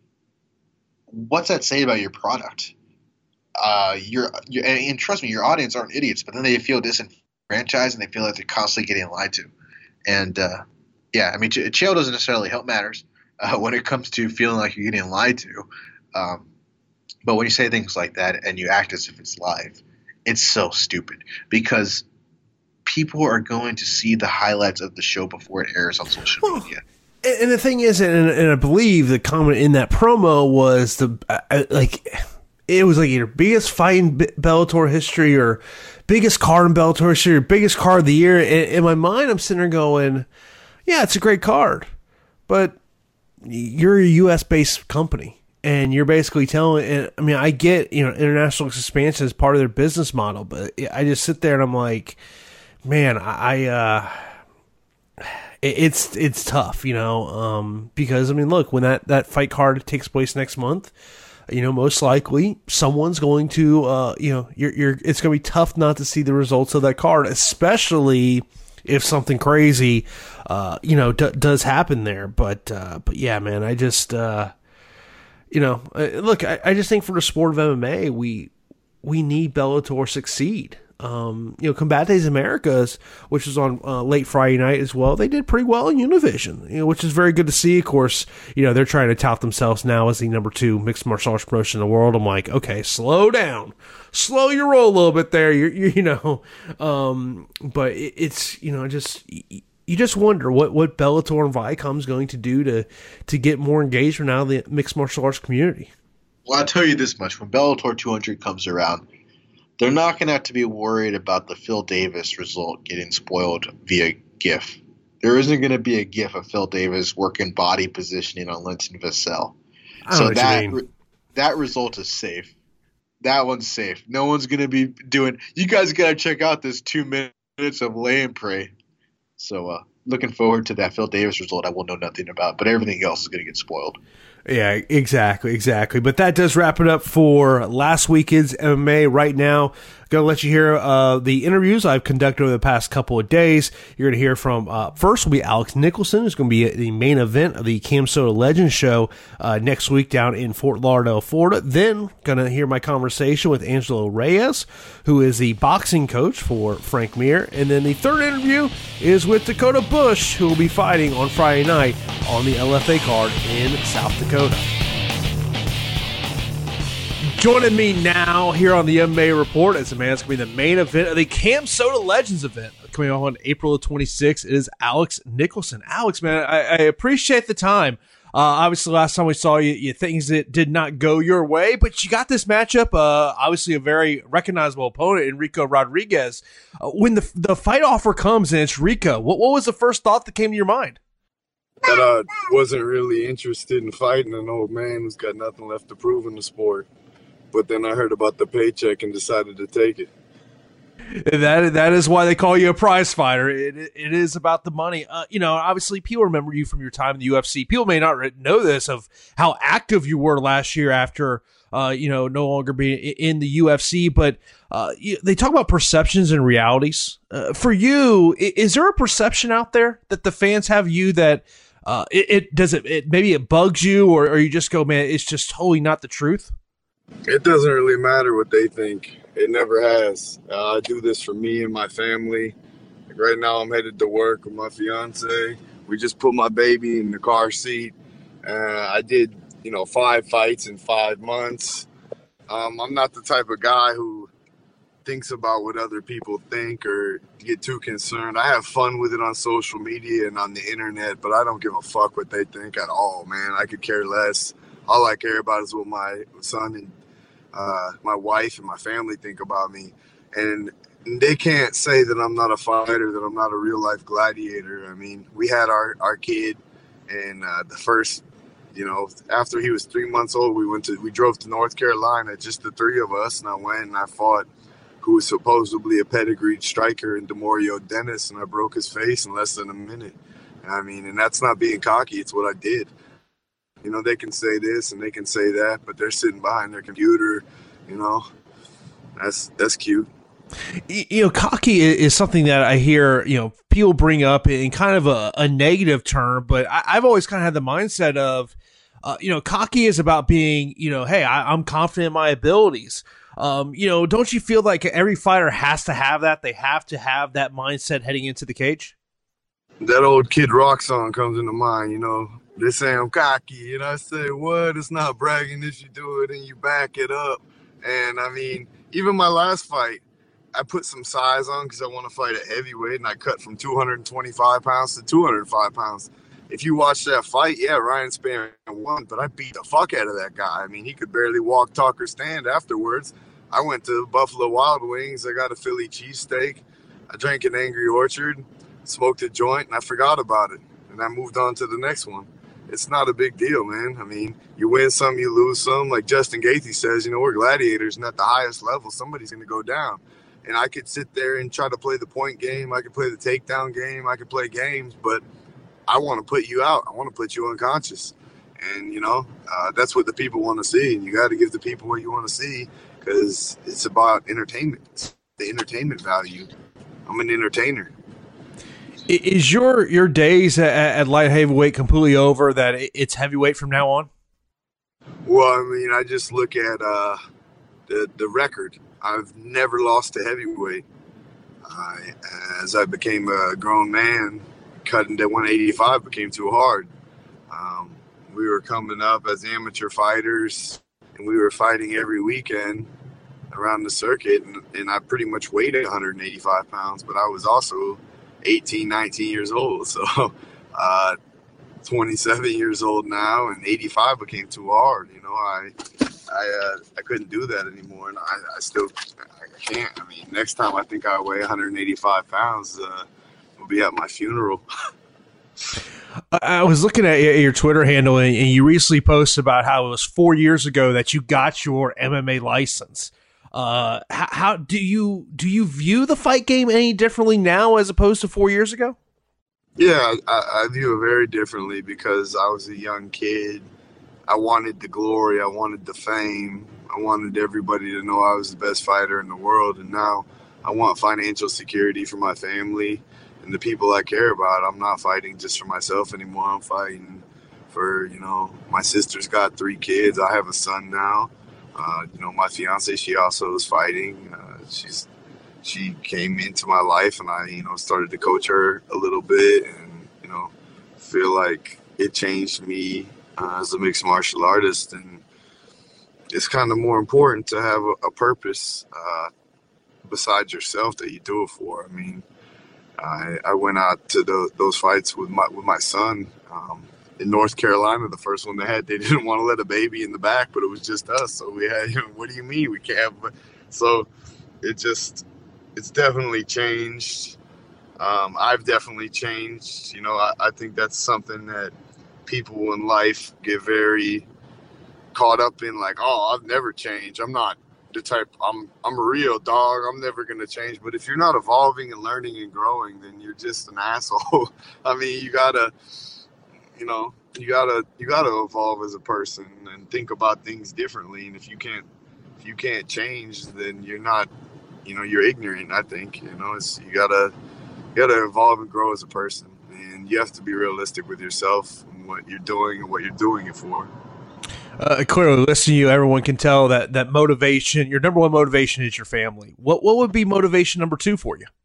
what's that say about your product? Uh, you're, you're and, and trust me, your audience aren't idiots, but then they feel disenfranchised and they feel like they're constantly getting lied to. And uh, yeah, I mean, Chael doesn't necessarily help matters. Uh, when it comes to feeling like you're getting lied to. Um, but when you say things like that and you act as if it's live, it's so stupid because people are going to see the highlights of the show before it airs on social well, media. And the thing is, and, and I believe the comment in that promo was the uh, like it was like either biggest fight in Bellator history or biggest card in Bellator history or biggest card of the year. In, in my mind, I'm sitting there going, yeah, it's a great card, but you're a U S based company and you're basically telling, and I mean, I get, you know, international expansion is part of their business model, but I just sit there and I'm like, man, I, uh, it, it's, it's tough, you know, um, because I mean, look, when that, that fight card takes place next month, you know, most likely someone's going to, uh, you know, you're, you're, it's going to be tough not to see the results of that card, especially if something crazy, uh, you know, d- does happen there. But, uh, but yeah, man, I just, uh, you know, uh, look, I, I just think for the sport of M M A, we, we need Bellator succeed. Um, you know, Combates Americas, which was on uh, late Friday night as well, they did pretty well in Univision, you know, which is very good to see. Of course, you know, they're trying to tout themselves now as the number two mixed martial arts promotion in the world. I'm like, okay, slow down, slow your roll a little bit there. You're, you you know, um, but it, it's, you know, just, you just wonder what, what Bellator and Viacom's going to do to, to get more engagement out of the mixed martial arts community. Well, I'll tell you this much. When Bellator two hundred comes around, they're not going to have to be worried about the Phil Davis result getting spoiled via GIF. There isn't going to be a GIF of Phil Davis working body positioning on Linton Vassell. So that re- that result is safe. That one's safe. No one's going to be doing – you guys got to check out this two minutes of lay and pray. So uh, looking forward to that Phil Davis result I will know nothing about, but everything else is going to get spoiled. Yeah, exactly, exactly. But that does wrap it up for last weekend's M M A. Right now, going to let you hear uh, the interviews I've conducted over the past couple of days. You're going to hear from, uh, first will be Alex Nicholson, who's going to be at the main event of the Cam Soda Legends show uh, next week down in Fort Lauderdale, Florida. Then, going to hear my conversation with Angelo Reyes, who is the boxing coach for Frank Mir. And then the third interview is with Dakota Bush, who will be fighting on Friday night on the L F A card in South Dakota. Joining me now here on the M M A Report as a man, it's going to be the main event of the Cam Soda Legends event coming up on April twenty-sixth. It is Alex Nicholson. Alex, man, I, I appreciate the time. Uh, obviously, last time we saw you, you things that did not go your way, but you got this matchup. Uh, obviously, a very recognizable opponent in Rico Rodriguez. Uh, when the the fight offer comes and it's Rico, what what was the first thought that came to your mind? That I wasn't really interested in fighting an old man who's got nothing left to prove in the sport. But then I heard about the paycheck and decided to take it. That that is why they call you a prize fighter. It it is about the money. Uh, you know, obviously, people remember you from your time in the U F C. People may not know this of how active you were last year after uh, you know no longer being in the U F C. But uh, you, they talk about perceptions and realities. Uh, for you, is there a perception out there that the fans have you that uh, it, it does it, it maybe it bugs you, or, or you just go, man, it's just totally not the truth? It doesn't really matter what they think. It never has. Uh, I do this for me and my family. Like right now, I'm headed to work with my fiance. We just put my baby in the car seat. Uh, I did, you know, five fights in five months. Um, I'm not the type of guy who thinks about what other people think or get too concerned. I have fun with it on social media and on the internet, but I don't give a fuck what they think at all, man. I could care less. All I care about is what my son and uh, my wife and my family think about me. And they can't say that I'm not a fighter, that I'm not a real-life gladiator. I mean, we had our, our kid, and uh, the first, you know, after he was three months old, we went to we drove to North Carolina, just the three of us, and I went and I fought who was supposedly a pedigreed striker in Demorio Dennis, and I broke his face in less than a minute. I mean, and that's not being cocky. It's what I did. You know, they can say this and they can say that, but they're sitting behind their computer, you know. That's that's cute. You know, cocky is something that I hear, you know, people bring up in kind of a, a negative term, but I, I've always kind of had the mindset of, uh, you know, cocky is about being, you know, hey, I, I'm confident in my abilities. Um, you know, don't you feel like every fighter has to have that? They have to have that mindset heading into the cage? That old Kid Rock song comes into mind, you know. They say I'm cocky, and I say, what? It's not bragging if you do it and you back it up. And, I mean, even my last fight, I put some size on because I want to fight at heavyweight, and I cut from two hundred twenty-five pounds to two hundred five pounds. If you watch that fight, yeah, Ryan Spann won, but I beat the fuck out of that guy. I mean, he could barely walk, talk, or stand afterwards. I went to Buffalo Wild Wings. I got a Philly cheesesteak. I drank an Angry Orchard, smoked a joint, and I forgot about it. And I moved on to the next one. It's not a big deal, man. I mean, you win some, you lose some. Like Justin Gaethje says, you know, we're gladiators, and at the highest level, somebody's going to go down. And I could sit there and try to play the point game. I could play the takedown game. I could play games, but I want to put you out. I want to put you unconscious. And, you know, uh, that's what the people want to see. And you got to give the people what you want to see because it's about entertainment. It's the entertainment value. I'm an entertainer. Is your your days at, at light heavyweight completely over, that it's heavyweight from now on? Well, I mean, I just look at uh, the, the record. I've never lost to heavyweight. I, as I became a grown man, cutting to one eighty-five became too hard. Um, we were coming up as amateur fighters, and we were fighting every weekend around the circuit, and, and I pretty much weighed one hundred eighty-five pounds, but I was also eighteen, nineteen years old. So uh, twenty-seven years old now, and eighty-five became too hard. You know, I I uh, I couldn't do that anymore, and I, I still I can't. I mean, next time I think I weigh one hundred eighty-five pounds, uh, will be at my funeral. I was looking at your Twitter handle, and you recently posted about how it was four years ago that you got your M M A license. Uh, how, how do you do you view the fight game any differently now as opposed to four years ago? Yeah, I, I view it very differently because I was a young kid. I wanted the glory. I wanted the fame. I wanted everybody to know I was the best fighter in the world. And now I want financial security for my family and the people I care about. I'm not fighting just for myself anymore. I'm fighting for, you know, my sister's got three kids. I have a son now. Uh, you know, my fiance, she also is fighting. Uh, she's she came into my life, and I, you know, started to coach her a little bit, and you know, feel like it changed me uh, as a mixed martial artist. And it's kind of more important to have a, a purpose uh, besides yourself that you do it for. I mean, I, I went out to the, those fights with my with my son um, in North Carolina. The first one they had, they didn't want to let a baby in the back, but it was just us. So we had, you know, what do you mean we can't? But so it just, it's definitely changed. Um, I've definitely changed. You know, I, I think that's something that people in life get very caught up in, like, oh, I've never changed. I'm not the type, I'm I'm a real dog. I'm never going to change. But if you're not evolving and learning and growing, then you're just an asshole. I mean, you got to, you know, you got to you got to evolve as a person and think about things differently. And if you can't if you can't change, then you're not, you know, you're ignorant, I think. You know, it's you got to you got to evolve and grow as a person. And you have to be realistic with yourself and what you're doing and what you're doing it for. Uh, clearly, listening to you, everyone can tell that that motivation, your number one motivation is your family. What what would be motivation number two for you?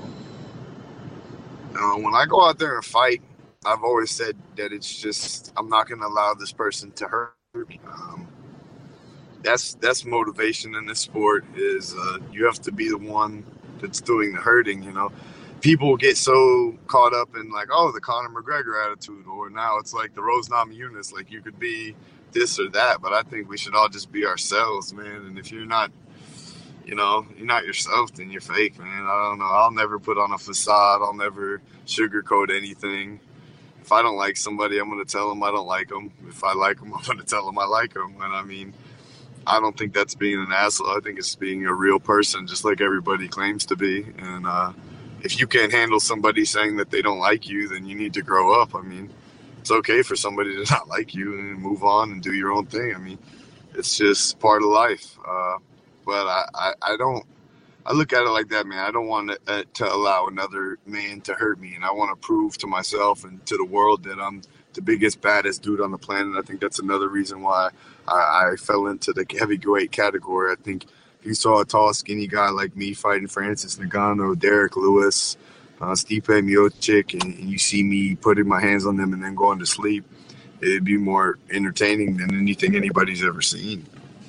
Uh, when I go out there and fight, I've always said that it's just, I'm not going to allow this person to hurt me. Um, that's that's motivation in this sport is uh, you have to be the one that's doing the hurting, you know. People get so caught up in, like, oh, the Conor McGregor attitude, or now it's like the Rose Namajunas, like you could be this or that, but I think we should all just be ourselves, man. And if you're not, you know, you're not yourself, then you're fake, man. I don't know. I'll never put on a facade. I'll never sugarcoat anything. If I don't like somebody, I'm going to tell them I don't like them. If I like them, I'm going to tell them I like them. And I mean, I don't think that's being an asshole. I think it's being a real person, just like everybody claims to be. And uh, if you can't handle somebody saying that they don't like you, then you need to grow up. I mean, it's okay for somebody to not like you and move on and do your own thing. I mean, it's just part of life. Uh, but I, I, I don't, I look at it like that, man. I don't want to, uh, to allow another man to hurt me. And I want to prove to myself and to the world that I'm the biggest, baddest dude on the planet. I think that's another reason why I, I fell into the heavyweight category. I think if you saw a tall, skinny guy like me fighting Francis Ngannou, Derek Lewis, Uh, Stipe Miocic, and, and you see me putting my hands on them and then going to sleep, it'd be more entertaining than anything anybody's ever seen.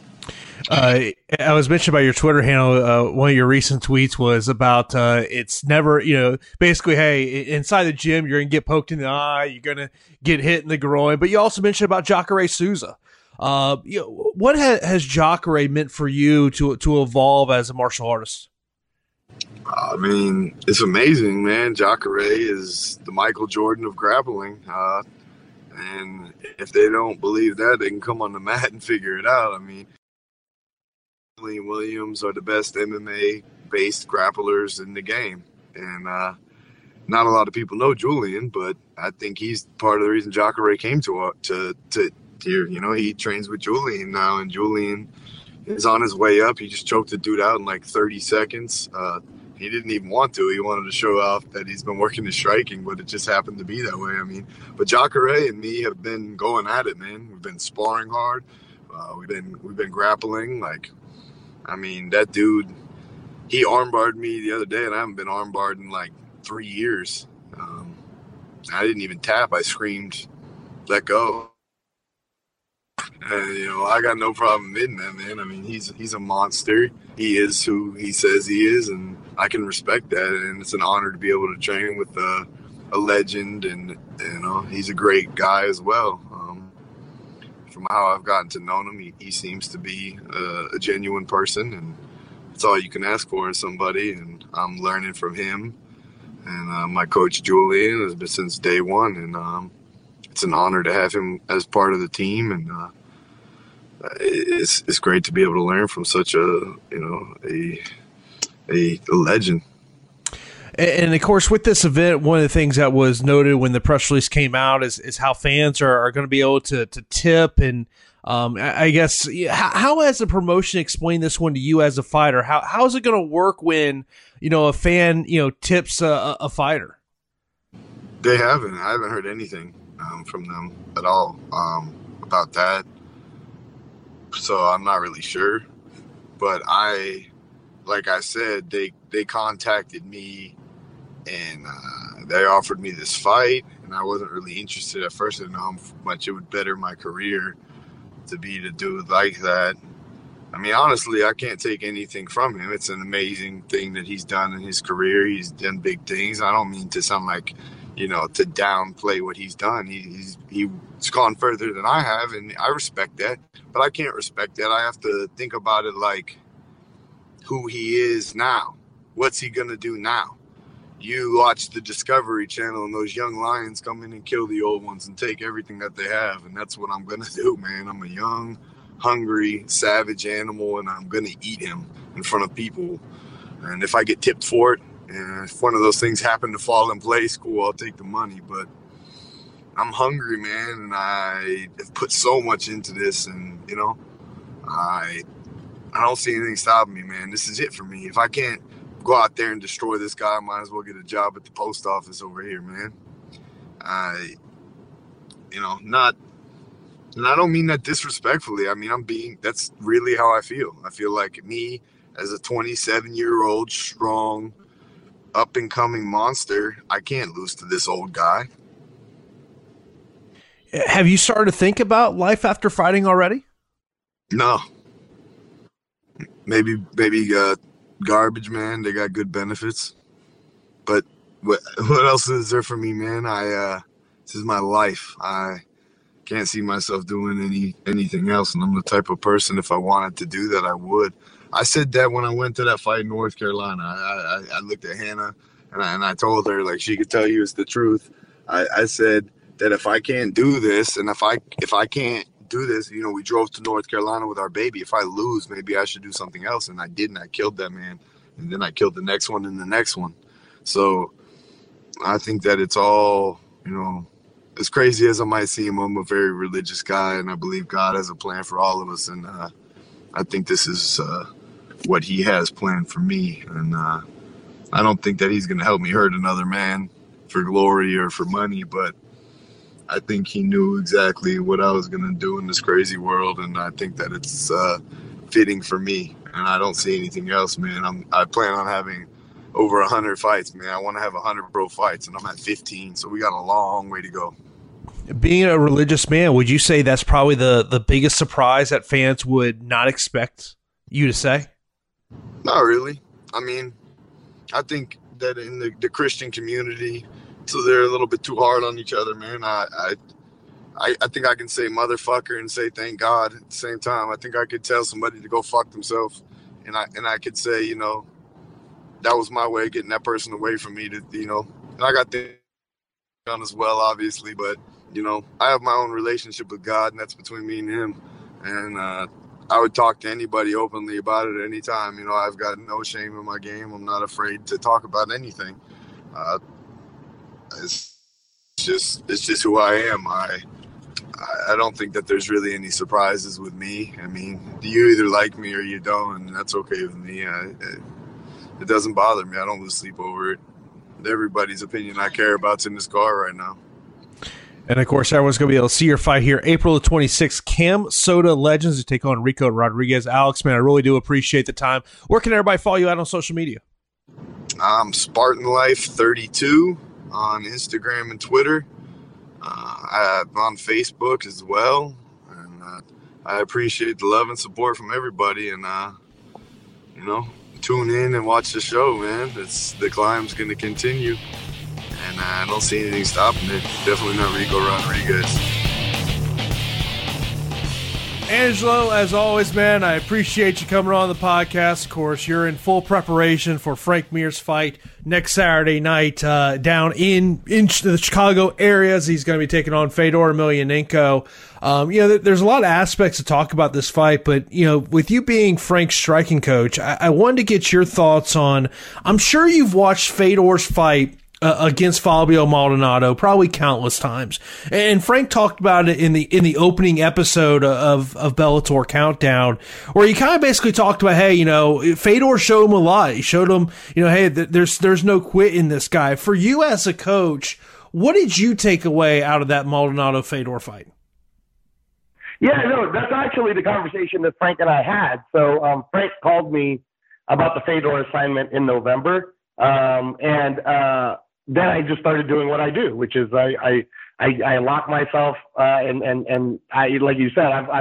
Uh, I was mentioned by your Twitter handle. Uh, one of your recent tweets was about uh, it's never, you know, basically, hey, inside the gym, you're going to get poked in the eye, you're going to get hit in the groin. But you also mentioned about Jacare Souza. Uh, you know, what ha- has Jacare meant for you to to evolve as a martial artist? I mean, it's amazing, man. Jacare is the Michael Jordan of grappling. Uh, and if they don't believe that, they can come on the mat and figure it out. I mean, Julian Williams are the best M M A-based grapplers in the game. And uh, not a lot of people know Julian, but I think he's part of the reason Jacare came to, uh, to, to here. You know, he trains with Julian now, and Julian is on his way up. He just choked the dude out in like thirty seconds. Uh, He didn't even want to. He wanted to show off that he's been working his striking, but it just happened to be that way. I mean, but Jacare and me have been going at it, man. We've been sparring hard. Uh, we've been we've been grappling. Like, I mean, that dude, he armbarred me the other day, and I haven't been armbarred in like three years. Um, I didn't even tap. I screamed, "Let go!" And, you know, I got no problem admitting that, man. I mean, he's he's a monster. He is who he says he is, and I can respect that. And it's an honor to be able to train with a, a legend, and, you know, he's a great guy as well. Um, from how I've gotten to know him, he, he seems to be a, a genuine person, and that's all you can ask for in somebody. And I'm learning from him. And uh, my coach, Julian, has been since day one, and um, it's an honor to have him as part of the team. And uh, it's it's great to be able to learn from such a, you know, a a, a legend. And, of course, with this event, one of the things that was noted when the press release came out is, is how fans are, are going to be able to, to tip. And um, I, I guess, how, how has the promotion explained this one to you as a fighter? How How is it going to work when, you know, a fan, you know, tips a, a fighter? They haven't. I haven't heard anything um, from them at all um, about that. So I'm not really sure. But I, like I said, they, they contacted me and uh, they offered me this fight. And I wasn't really interested at first. I didn't know how much it would better my career to beat a dude like that. I mean, honestly, I can't take anything from him. It's an amazing thing that he's done in his career. He's done big things. I don't mean to sound like, you know, to downplay what he's done. He, he's he's gone further than I have, and I respect that. But I can't respect that. I have to think about it like who he is now. What's he going to do now? You watch the Discovery Channel and those young lions come in and kill the old ones and take everything that they have. And that's what I'm going to do, man. I'm a young, hungry, savage animal, and I'm going to eat him in front of people. And if I get tipped for it, and if one of those things happen to fall in place, cool, I'll take the money. But I'm hungry, man, and I have put so much into this, and, you know, I I don't see anything stopping me, man. This is it for me. If I can't go out there and destroy this guy, I might as well get a job at the post office over here, man. I, you know, not, and I don't mean that disrespectfully. I mean, I'm being, that's really how I feel. I feel like me as a twenty-seven-year-old, strong, up-and-coming monster, I can't lose to this old guy. Have you started to think about life after fighting already? No. Maybe, maybe, uh, garbage, man. They got good benefits, but what what else is there for me, man? I uh this is my life. I can't see myself doing any anything else, and I'm the type of person, if I wanted to do that, I would. I said that when I went to that fight in North Carolina. I I, I looked at Hannah and I, and I told her, like, she could tell you it's the truth. I, I said that if I can't do this, and if I if I can't do this, you know, we drove to North Carolina with our baby. If I lose, maybe I should do something else. And I didn't. I killed that man. And then I killed the next one and the next one. So I think that it's all, you know, as crazy as I might seem, I'm a very religious guy, and I believe God has a plan for all of us. And uh, I think this is uh, what he has planned for me. And uh, I don't think that he's going to help me hurt another man for glory or for money, but I think he knew exactly what I was going to do in this crazy world, and I think that it's uh, fitting for me, and I don't see anything else, man. I'm, I plan on having over one hundred fights, man. I want to have one hundred pro fights, and I'm at fifteen, so we got a long way to go. Being a religious man, would you say that's probably the, the biggest surprise that fans would not expect you to say? Not really. I mean, I think that in the, the Christian community, so they're a little bit too hard on each other, man. I, I, I think I can say motherfucker and say thank God at the same time. I think I could tell somebody to go fuck themselves, and I and I could say, you know, that was my way of getting that person away from me. To, you know, and I got things done as well, obviously, but you know, I have my own relationship with God, and that's between me and Him. And uh, I would talk to anybody openly about it at any time. You know, I've got no shame in my game. I'm not afraid to talk about anything. Uh, It's just it's just who I am. I I don't think that there's really any surprises with me. I mean, you either like me or you don't, and that's okay with me. I, it, it doesn't bother me. I don't lose sleep over it. Everybody's opinion I care about's in this car right now. And, of course, everyone's going to be able to see your fight here April the twenty-sixth. Cam Soda Legends to take on Rico Rodriguez. Alex, man, I really do appreciate the time. Where can everybody follow you out on social media? I'm Spartan Life thirty-two. On Instagram and Twitter. Uh, I'm on Facebook as well. And uh, I appreciate the love and support from everybody. And, uh, you know, tune in and watch the show, man. It's, the climb's going to continue. And uh, I don't see anything stopping it. Definitely not Rico Rodriguez. Angelo, as always, man, I appreciate you coming on the podcast. Of course, you're in full preparation for Frank Mir's fight next Saturday night uh, down in, in the Chicago area as he's going to be taking on Fedor Emelianenko. Um, you know, there's a lot of aspects to talk about this fight, but, you know, with you being Frank's striking coach, I, I wanted to get your thoughts on, I'm sure you've watched Fedor's fight Uh, against Fabio Maldonado probably countless times, and Frank talked about it in the in the opening episode of of Bellator Countdown, where he kind of basically talked about, hey, you know, Fedor showed him a lot. He showed him, you know, hey, th- there's there's no quit in this guy. For you as a coach, what did you take away out of that Maldonado Fedor fight? Yeah, no, that's actually the conversation that Frank and I had. So um, Frank called me about the Fedor assignment in November, um, and uh, then I just started doing what I do, which is I I, I, I lock myself uh, and and and I like you said I've I've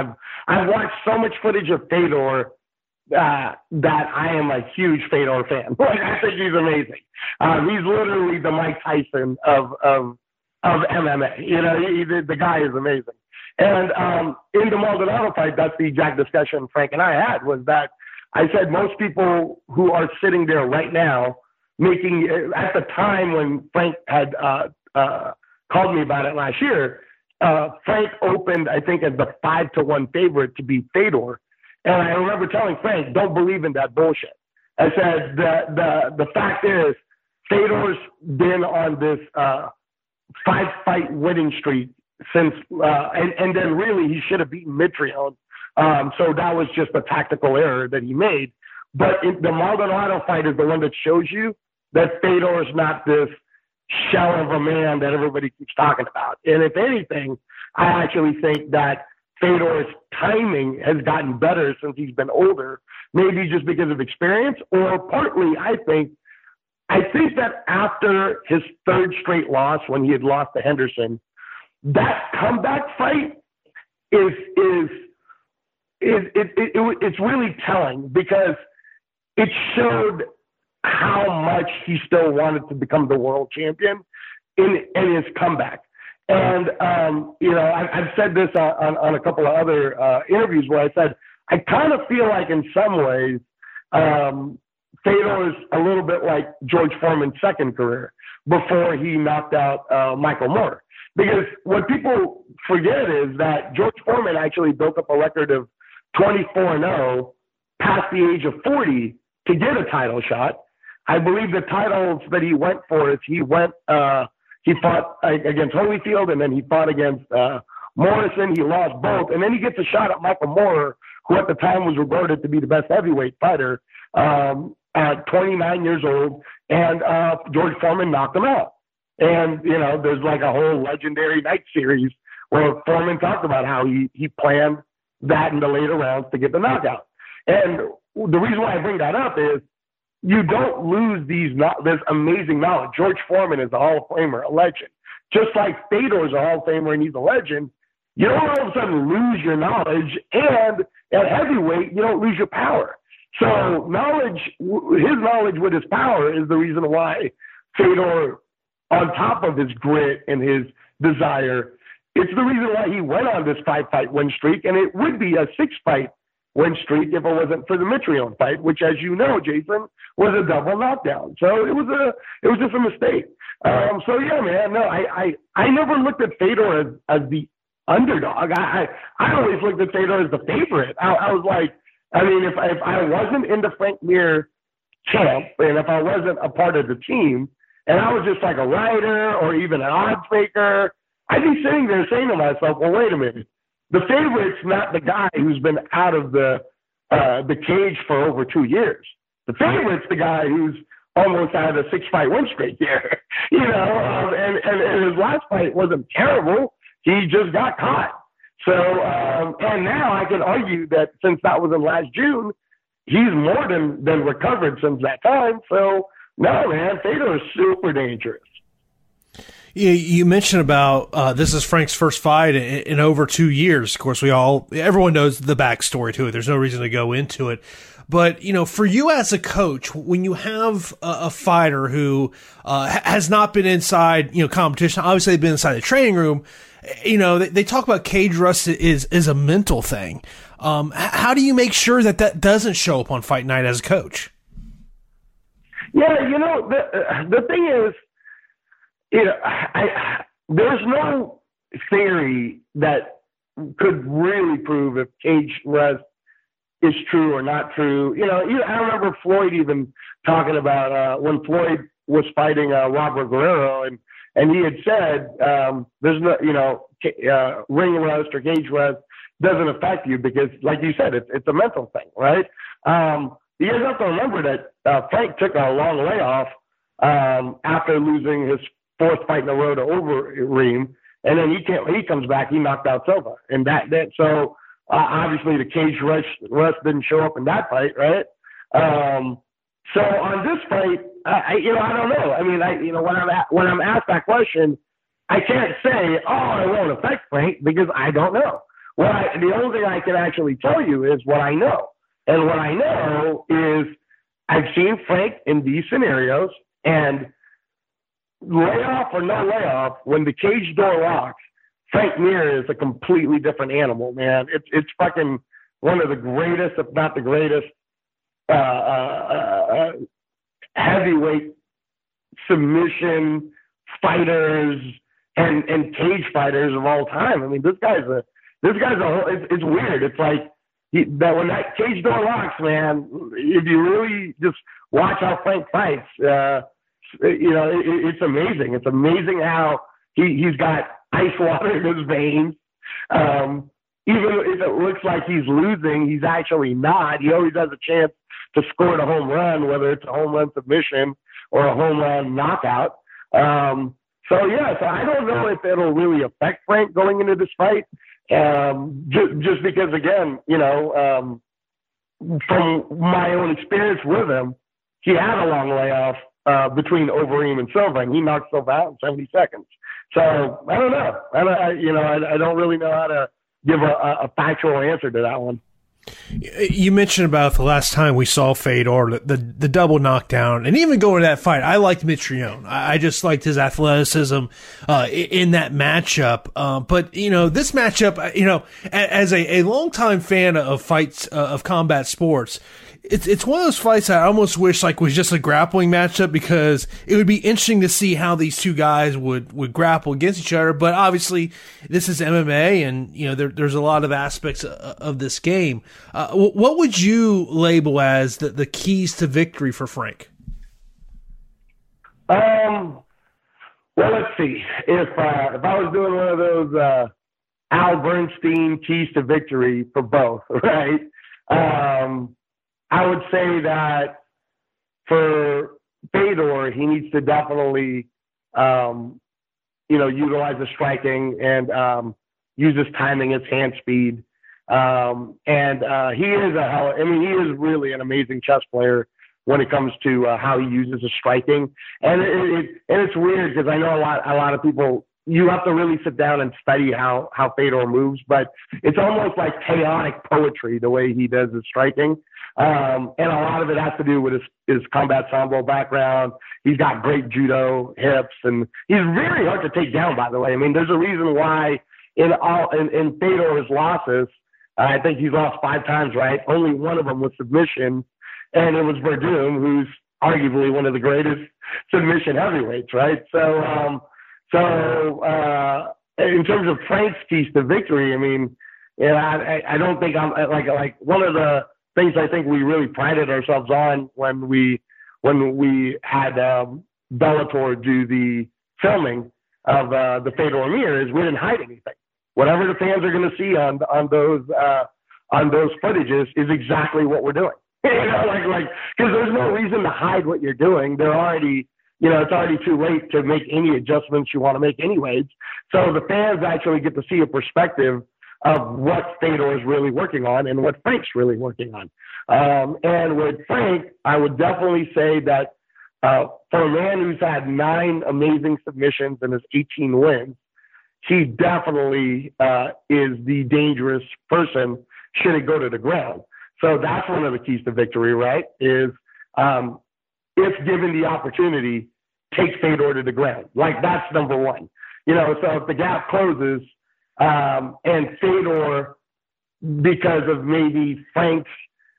I've watched so much footage of Fedor uh, that I am a huge Fedor fan. Like, I think he's amazing. Uh, he's literally the Mike Tyson of of of M M A. You know, he, the, the guy is amazing. And um, in the Maldonado fight, that's the exact discussion Frank and I had, was that I said most people who are sitting there right now making, at the time when Frank had uh, uh, called me about it last year, uh, Frank opened, I think, as the five to one favorite to beat Fedor. And I remember telling Frank, don't believe in that bullshit. I said, the, the, the fact is, Fedor's been on this uh, five-fight winning streak since, uh, and, and then really he should have beaten Mitrione. Um, so that was just a tactical error that he made. But in, the Maldonado fight is the one that shows you that Fedor is not this shell of a man that everybody keeps talking about. And if anything, I actually think that Fedor's timing has gotten better since he's been older, maybe just because of experience, or partly, I think, I think that after his third straight loss, when he had lost to Henderson, that comeback fight is is is it, it, it, it's really telling, because it showed how much he still wanted to become the world champion in in his comeback. And um, you know, I, I've said this on, on, on a couple of other uh, interviews where I said I kind of feel like in some ways um, Fedor is a little bit like George Foreman's second career before he knocked out uh, Michael Moore. Because what people forget is that George Foreman actually built up a record of twenty-four and oh past the age of forty to get a title shot. I believe the titles that he went for is he went, uh, he fought against Holyfield, and then he fought against uh, Morrison. He lost both. And then he gets a shot at Michael Moore, who at the time was regarded to be the best heavyweight fighter, um, at twenty-nine years old. And uh, George Foreman knocked him out. And, you know, there's like a whole legendary night series where Foreman talked about how he, he planned that in the later rounds to get the knockout. And the reason why I bring that up is you don't lose these this amazing knowledge. George Foreman is a Hall of Famer, a legend. Just like Fedor is a Hall of Famer and he's a legend, you don't all of a sudden lose your knowledge. And at heavyweight, you don't lose your power. So knowledge, his knowledge with his power is the reason why Fedor, on top of his grit and his desire, it's the reason why he went on this five-fight win streak, and it would be a six-fight win streak if it wasn't for the Mitrione fight, which, as you know, Jason, was a double knockdown. So it was a, it was just a mistake. Um, so yeah, man, no, I, I, I never looked at Fedor as, as the underdog. I, I, I always looked at Fedor as the favorite. I, I was like, I mean, if, if I wasn't in the Frank Mir camp, and if I wasn't a part of the team, and I was just like a writer or even an odds maker, I'd be sitting there saying to myself, well, wait a minute. The favorite's not the guy who's been out of the uh, the cage for over two years. The favorite's the guy who's almost had a six-fight win streak here. You know, um, and, and, and his last fight wasn't terrible. He just got caught. So, um, and now I can argue that since that was in last June, he's more than, than recovered since that time. So, no, man, Fedor is super dangerous. You, you mentioned about uh, this is Frank's first fight in, in over two years. Of course, we all everyone knows the backstory to it. There's no reason to go into it. But, you know, for you as a coach, when you have a, a fighter who uh, has not been inside, you know, competition, obviously they've been inside the training room, you know, they, they talk about cage rust is is a mental thing. Um, how do you make sure that that doesn't show up on fight night as a coach? Yeah, you know, the the thing is, you know, I, I, there's no theory that could really prove if cage rust is true or not true. You know, I remember Floyd even talking about uh, when Floyd was fighting uh, Robert Guerrero, and, and he had said, um, there's no, you know, uh, ring rust or cage rust doesn't affect you because, like you said, it's, it's a mental thing, right? Um, you guys have to remember that uh, Frank took a long layoff um, after losing his fourth fight in a row to Overeem, and then he can't, he comes back, he knocked out Silva, and that that so uh, obviously the cage rust, rust didn't show up in that fight, right? Um, so on this fight, I, you know, I don't know. I mean, I you know when I'm at, when I'm asked that question, I can't say, oh, it won't affect Frank because I don't know. what I, the only thing I can actually tell you is what I know. And what I know is I've seen Frank in these scenarios, and layoff or no layoff, when the cage door locks, Frank Mir is a completely different animal, man. It's it's fucking one of the greatest, if not the greatest, uh, uh, uh, heavyweight submission fighters and and cage fighters of all time. I mean, this guy's a this guy's a whole. It's, it's weird. It's like he, that when that cage door locks, man. If you really just watch how Frank fights, uh, you know, it, it's amazing. It's amazing how he he's got ice water in his veins. Um, even if it looks like he's losing, he's actually not. He always has a chance to score the home run, whether it's a home run submission or a home run knockout. Um, so, yeah, so I don't know if it'll really affect Frank going into this fight, um, just, just because, again, you know, um, from my own experience with him, he had a long layoff uh, between Overeem and Silva, and he knocked Silva out in seventy seconds. So I don't know. I, don't, I you know, I, I don't really know how to give a, a factual answer to that one. You mentioned about the last time we saw Fedor, the, the the double knockdown, and even going to that fight, I liked Mitrione. I, I just liked his athleticism uh, in that matchup. Uh, but, you know, this matchup, you know, as a, a longtime fan of fights, uh, of combat sports, It's it's one of those fights that I almost wish like was just a grappling matchup, because it would be interesting to see how these two guys would, would grapple against each other. But obviously, this is M M A, and you know there, there's a lot of aspects of, of this game. Uh, what would you label as the, the keys to victory for Frank? Um. Well, let's see. If uh, if I was doing one of those uh, Al Bernstein keys to victory for both, right? Um. I would say that for Fedor, he needs to definitely, um, you know, utilize his striking and um, use his timing, his hand speed. Um, and uh, he is a hell, I mean, he is really an amazing chess player when it comes to uh, how he uses his striking. And it, it, and it's weird because I know a lot, a lot of people, you have to really sit down and study how, how Fedor moves, but it's almost like chaotic poetry, the way he does his striking. Um, and a lot of it has to do with his, his combat sambo background. He's got great judo hips, and he's very hard to take down, by the way. I mean, there's a reason why in all, in, in Fedor's losses, uh, I think he's lost five times, right? Only one of them was submission, and it was Verdum, who's arguably one of the greatest submission heavyweights, right? So, um, so, uh, in terms of Frank's keys to victory, I mean, yeah, I, I don't think I'm like, like one of the things I think we really prided ourselves on when we, when we had, um, Bellator do the filming of, uh, the Fedor Mir is we didn't hide anything. Whatever the fans are going to see on, on those, uh, on those footages is exactly what we're doing. You know, like, like, cause there's no reason to hide what you're doing. They're already, you know, it's already too late to make any adjustments you want to make anyways. So the fans actually get to see a perspective of what Fedor is really working on and what Frank's really working on. Um, and with Frank, I would definitely say that uh, for a man who's had nine amazing submissions and has eighteen wins, he definitely uh, is the dangerous person should it go to the ground. So that's one of the keys to victory, right, is um, if given the opportunity, take Fedor to the ground. Like, that's number one. You know, so if the gap closes um, and Fedor, because of maybe Frank's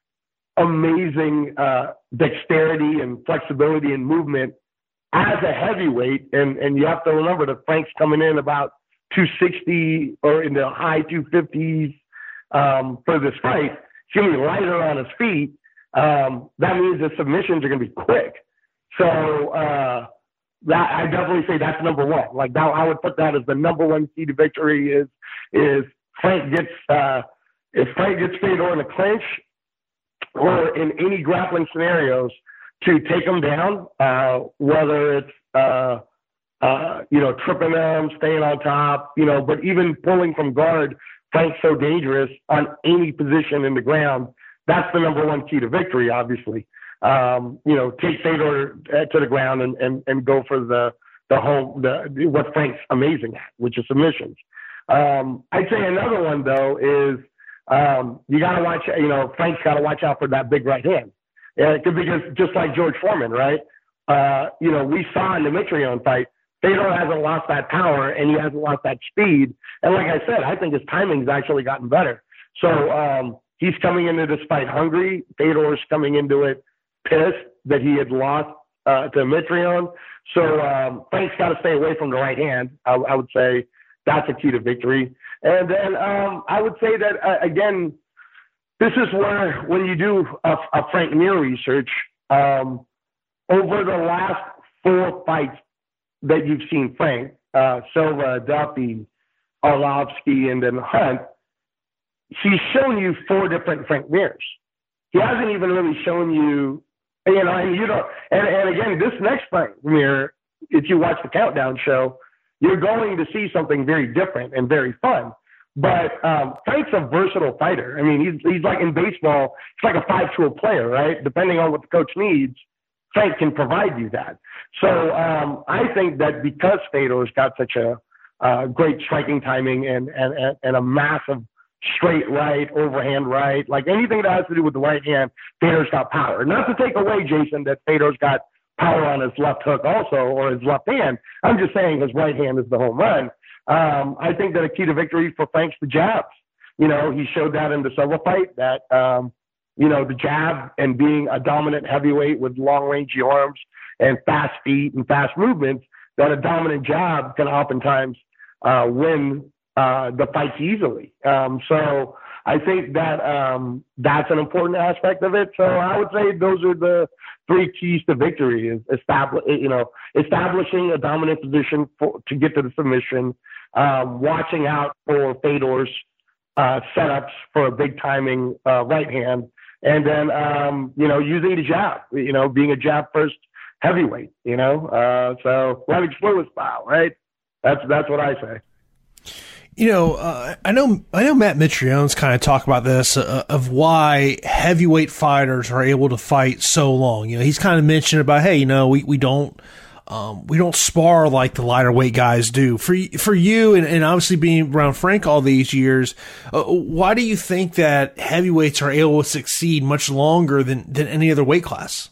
amazing uh, dexterity and flexibility and movement as a heavyweight, and, and you have to remember that Frank's coming in about two sixty or in the high two fifties um, for this fight, he's going to be lighter on his feet. Um, that means the submissions are going to be quick. So uh, that I definitely say that's number one. Like, now I would put that as the number one key to victory is is Frank gets uh, if Frank gets Fedor in a clinch or in any grappling scenarios to take him down, uh, whether it's uh, uh, you know tripping them, staying on top, you know, but even pulling from guard. Frank's so dangerous on any position in the ground. That's the number one key to victory, obviously. Um, you know, take Fedor to the ground and, and, and go for the, the home, the, what Frank's amazing at, which is submissions. Um, I'd say another one, though, is um, you got to watch, you know, Frank's got to watch out for that big right hand. Yeah, because just like George Foreman, right? Uh, you know, we saw in the Mitrione fight, Fedor hasn't lost that power and he hasn't lost that speed. And like I said, I think his timing's actually gotten better. So um, he's coming into this fight hungry. Fedor's coming into it pissed that he had lost uh, to Mitrione. So um, Frank's got to stay away from the right hand. I, I would say that's a key to victory. And then um, I would say that, uh, again, this is where when you do a, a Frank Mir research, um, over the last four fights that you've seen Frank, uh, Silva, Duffy, Arlovsky, and then Hunt, he's shown you four different Frank Mirs. He hasn't even really shown you, you know, and you know, and, and again, this next Frank Mir, if you watch the Countdown show, you're going to see something very different and very fun. But um, Frank's a versatile fighter. I mean, he's he's like in baseball, it's like a five-tool player, right? Depending on what the coach needs, Frank can provide you that. So um, I think that because Fedor's got such a uh, great striking timing and, and, and a massive straight right, overhand right, like anything that has to do with the right hand, Fedor's got power. Not to take away, Jason, that Fedor's got power on his left hook also, or his left hand. I'm just saying his right hand is the home run. Um, I think that a key to victory for Frank's the jabs. You know, he showed that in the Silva fight, that, um, you know, the jab and being a dominant heavyweight with long-range arms and fast feet and fast movements, that a dominant jab can oftentimes uh, win uh, the fights easily. Um, so I think that um, that's an important aspect of it. So I would say those are the three keys to victory: is establish, you know, establishing a dominant position for, to get to the submission, um, watching out for Fedor's uh, setups for a big timing uh, right hand, and then um, you know, using the jab, you know, being a jab first heavyweight, you know, uh, so Lennox Lewis style, right? That's that's what I say. You know, uh, I know I know Matt Mitrione's kind of talk about this uh, of why heavyweight fighters are able to fight so long. You know, he's kind of mentioned about, hey, you know, we we don't um, we don't spar like the lighter weight guys do. For for you, and, and obviously being around Frank all these years, uh, why do you think that heavyweights are able to succeed much longer than than any other weight class?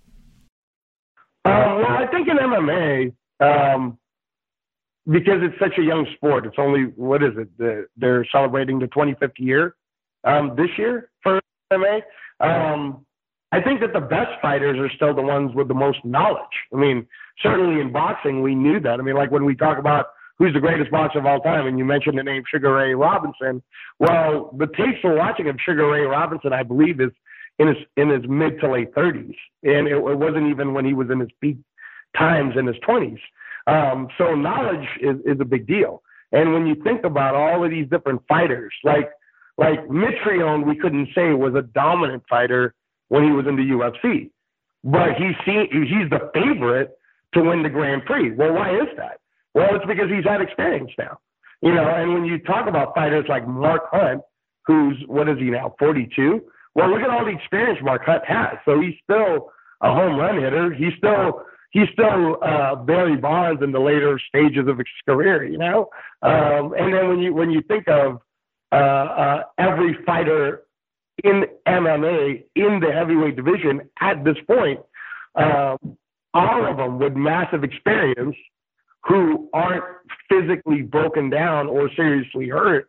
Um, well, I think in M M A. Um, Because it's such a young sport. It's only, what is it? The, they're celebrating the twenty-fifth year um, this year for M M A. Um, I think that the best fighters are still the ones with the most knowledge. I mean, certainly in boxing, we knew that. I mean, like when we talk about who's the greatest boxer of all time, and you mentioned the name Sugar Ray Robinson. Well, the tapes we're watching of Sugar Ray Robinson, I believe, is in his in his mid to late thirties. And it, it wasn't even when he was in his peak times in his twenties. Um, so knowledge is, is a big deal. And when you think about all of these different fighters, like like Mitrione, we couldn't say was a dominant fighter when he was in the U F C, but he's seen, he's the favorite to win the Grand Prix. Well, why is that? Well, it's because he's had experience now, you know. And when you talk about fighters like Mark Hunt, who's, what is he now, forty-two? Well, look at all the experience Mark Hunt has. So he's still a home run hitter. He's still He's still uh, Barry Bonds in the later stages of his career, you know. Um, and then when you when you think of uh, uh, every fighter in M M A in the heavyweight division at this point, um, all of them with massive experience who aren't physically broken down or seriously hurt,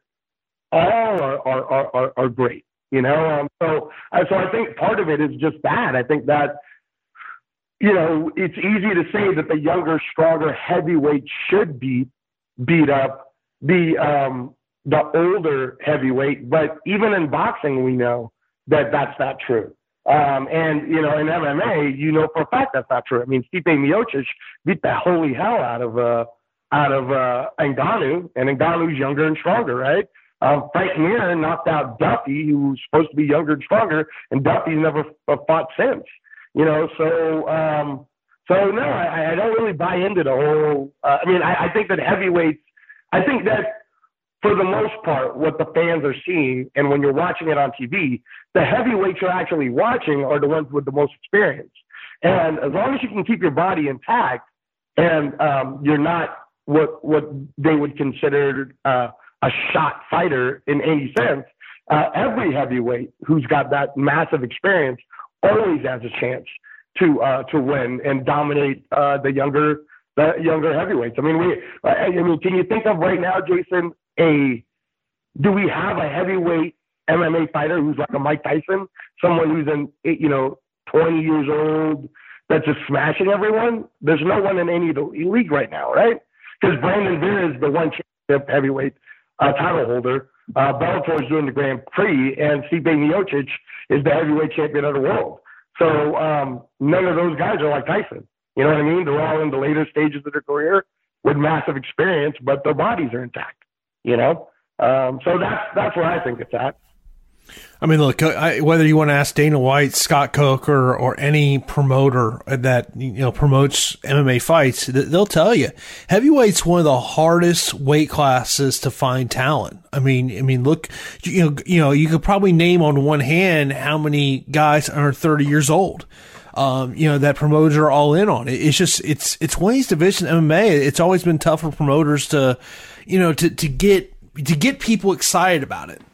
all are are are, are, are great, you know. Um, so uh, so I think part of it is just that. I think that. You know, it's easy to say that the younger, stronger heavyweight should be beat up the um, the older heavyweight, but even in boxing, we know that that's not true. Um, and you know, in M M A, you know for a fact that's not true. I mean, Stipe Miocic beat the holy hell out of uh, out of uh, Ngannou, and Ngannou's younger and stronger, right? Um, Frank Mir knocked out Duffy, who's supposed to be younger and stronger, and Duffy's never fought since. You know, so um, so no, I, I don't really buy into the whole. Uh, I mean, I, I think that heavyweights. I think that for the most part, what the fans are seeing, and when you're watching it on T V, the heavyweights you're actually watching are the ones with the most experience. And as long as you can keep your body intact, and um, you're not what what they would consider uh, a shot fighter in any sense. Uh, every heavyweight who's got that massive experience always has a chance to uh, to win and dominate uh, the younger the younger heavyweights. I mean, we. I mean, can you think of right now, Jason? A do we have a heavyweight M M A fighter who's like a Mike Tyson, someone who's in you know twenty years old that's just smashing everyone? There's no one in any of the league right now, right? Because Brandon Vera is the one championship heavyweight uh, title holder. Uh, Bellator is doing the Grand Prix, and Stipe Miocic is the heavyweight champion of the world. So um, none of those guys are like Tyson. You know what I mean? They're all in the later stages of their career with massive experience, but their bodies are intact. You know, um, so that's that's where I think it's at. I mean, look, I, whether you want to ask Dana White, Scott Cook, or or any promoter that you know promotes M M A fights, they'll tell you heavyweight's one of the hardest weight classes to find talent. I mean, I mean, look, you know, you know, you could probably name on one hand how many guys are thirty years old. Um, you know, that promoters are all in on it. It's just, it's, it's one of these divisions M M A. It's always been tough for promoters to, you know, to, to get, to get people excited about it.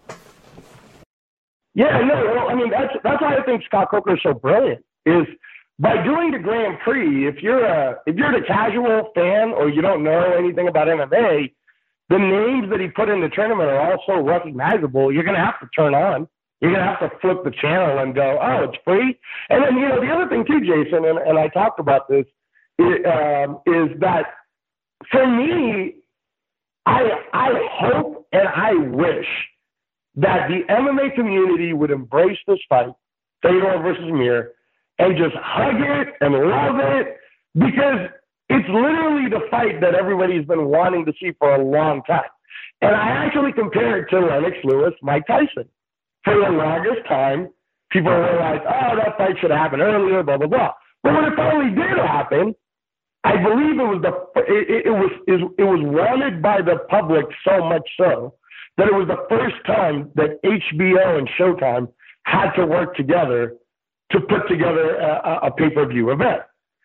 Yeah, no, well, I mean, that's, that's why I think Scott Coker is so brilliant is by doing the Grand Prix, if you're a, if you're the casual fan or you don't know anything about M M A, the names that he put in the tournament are all so recognizable. You're going to have to turn on. You're going to have to flip the channel and go, oh, it's free. And then, you know, the other thing too, Jason, and, and I talked about this, is, um, is that for me, I, I hope and I wish that the M M A community would embrace this fight, Fedor versus Mir, and just hug it and love it, because it's literally the fight that everybody's been wanting to see for a long time. And I actually compare it to Lennox Lewis, Mike Tyson. For the longest time, people were like, oh, that fight should have happened earlier, blah, blah, blah. But when it finally did happen, I believe it was the it, it was it was wanted by the public so much so that it was the first time that H B O and Showtime had to work together to put together a, a pay-per-view event.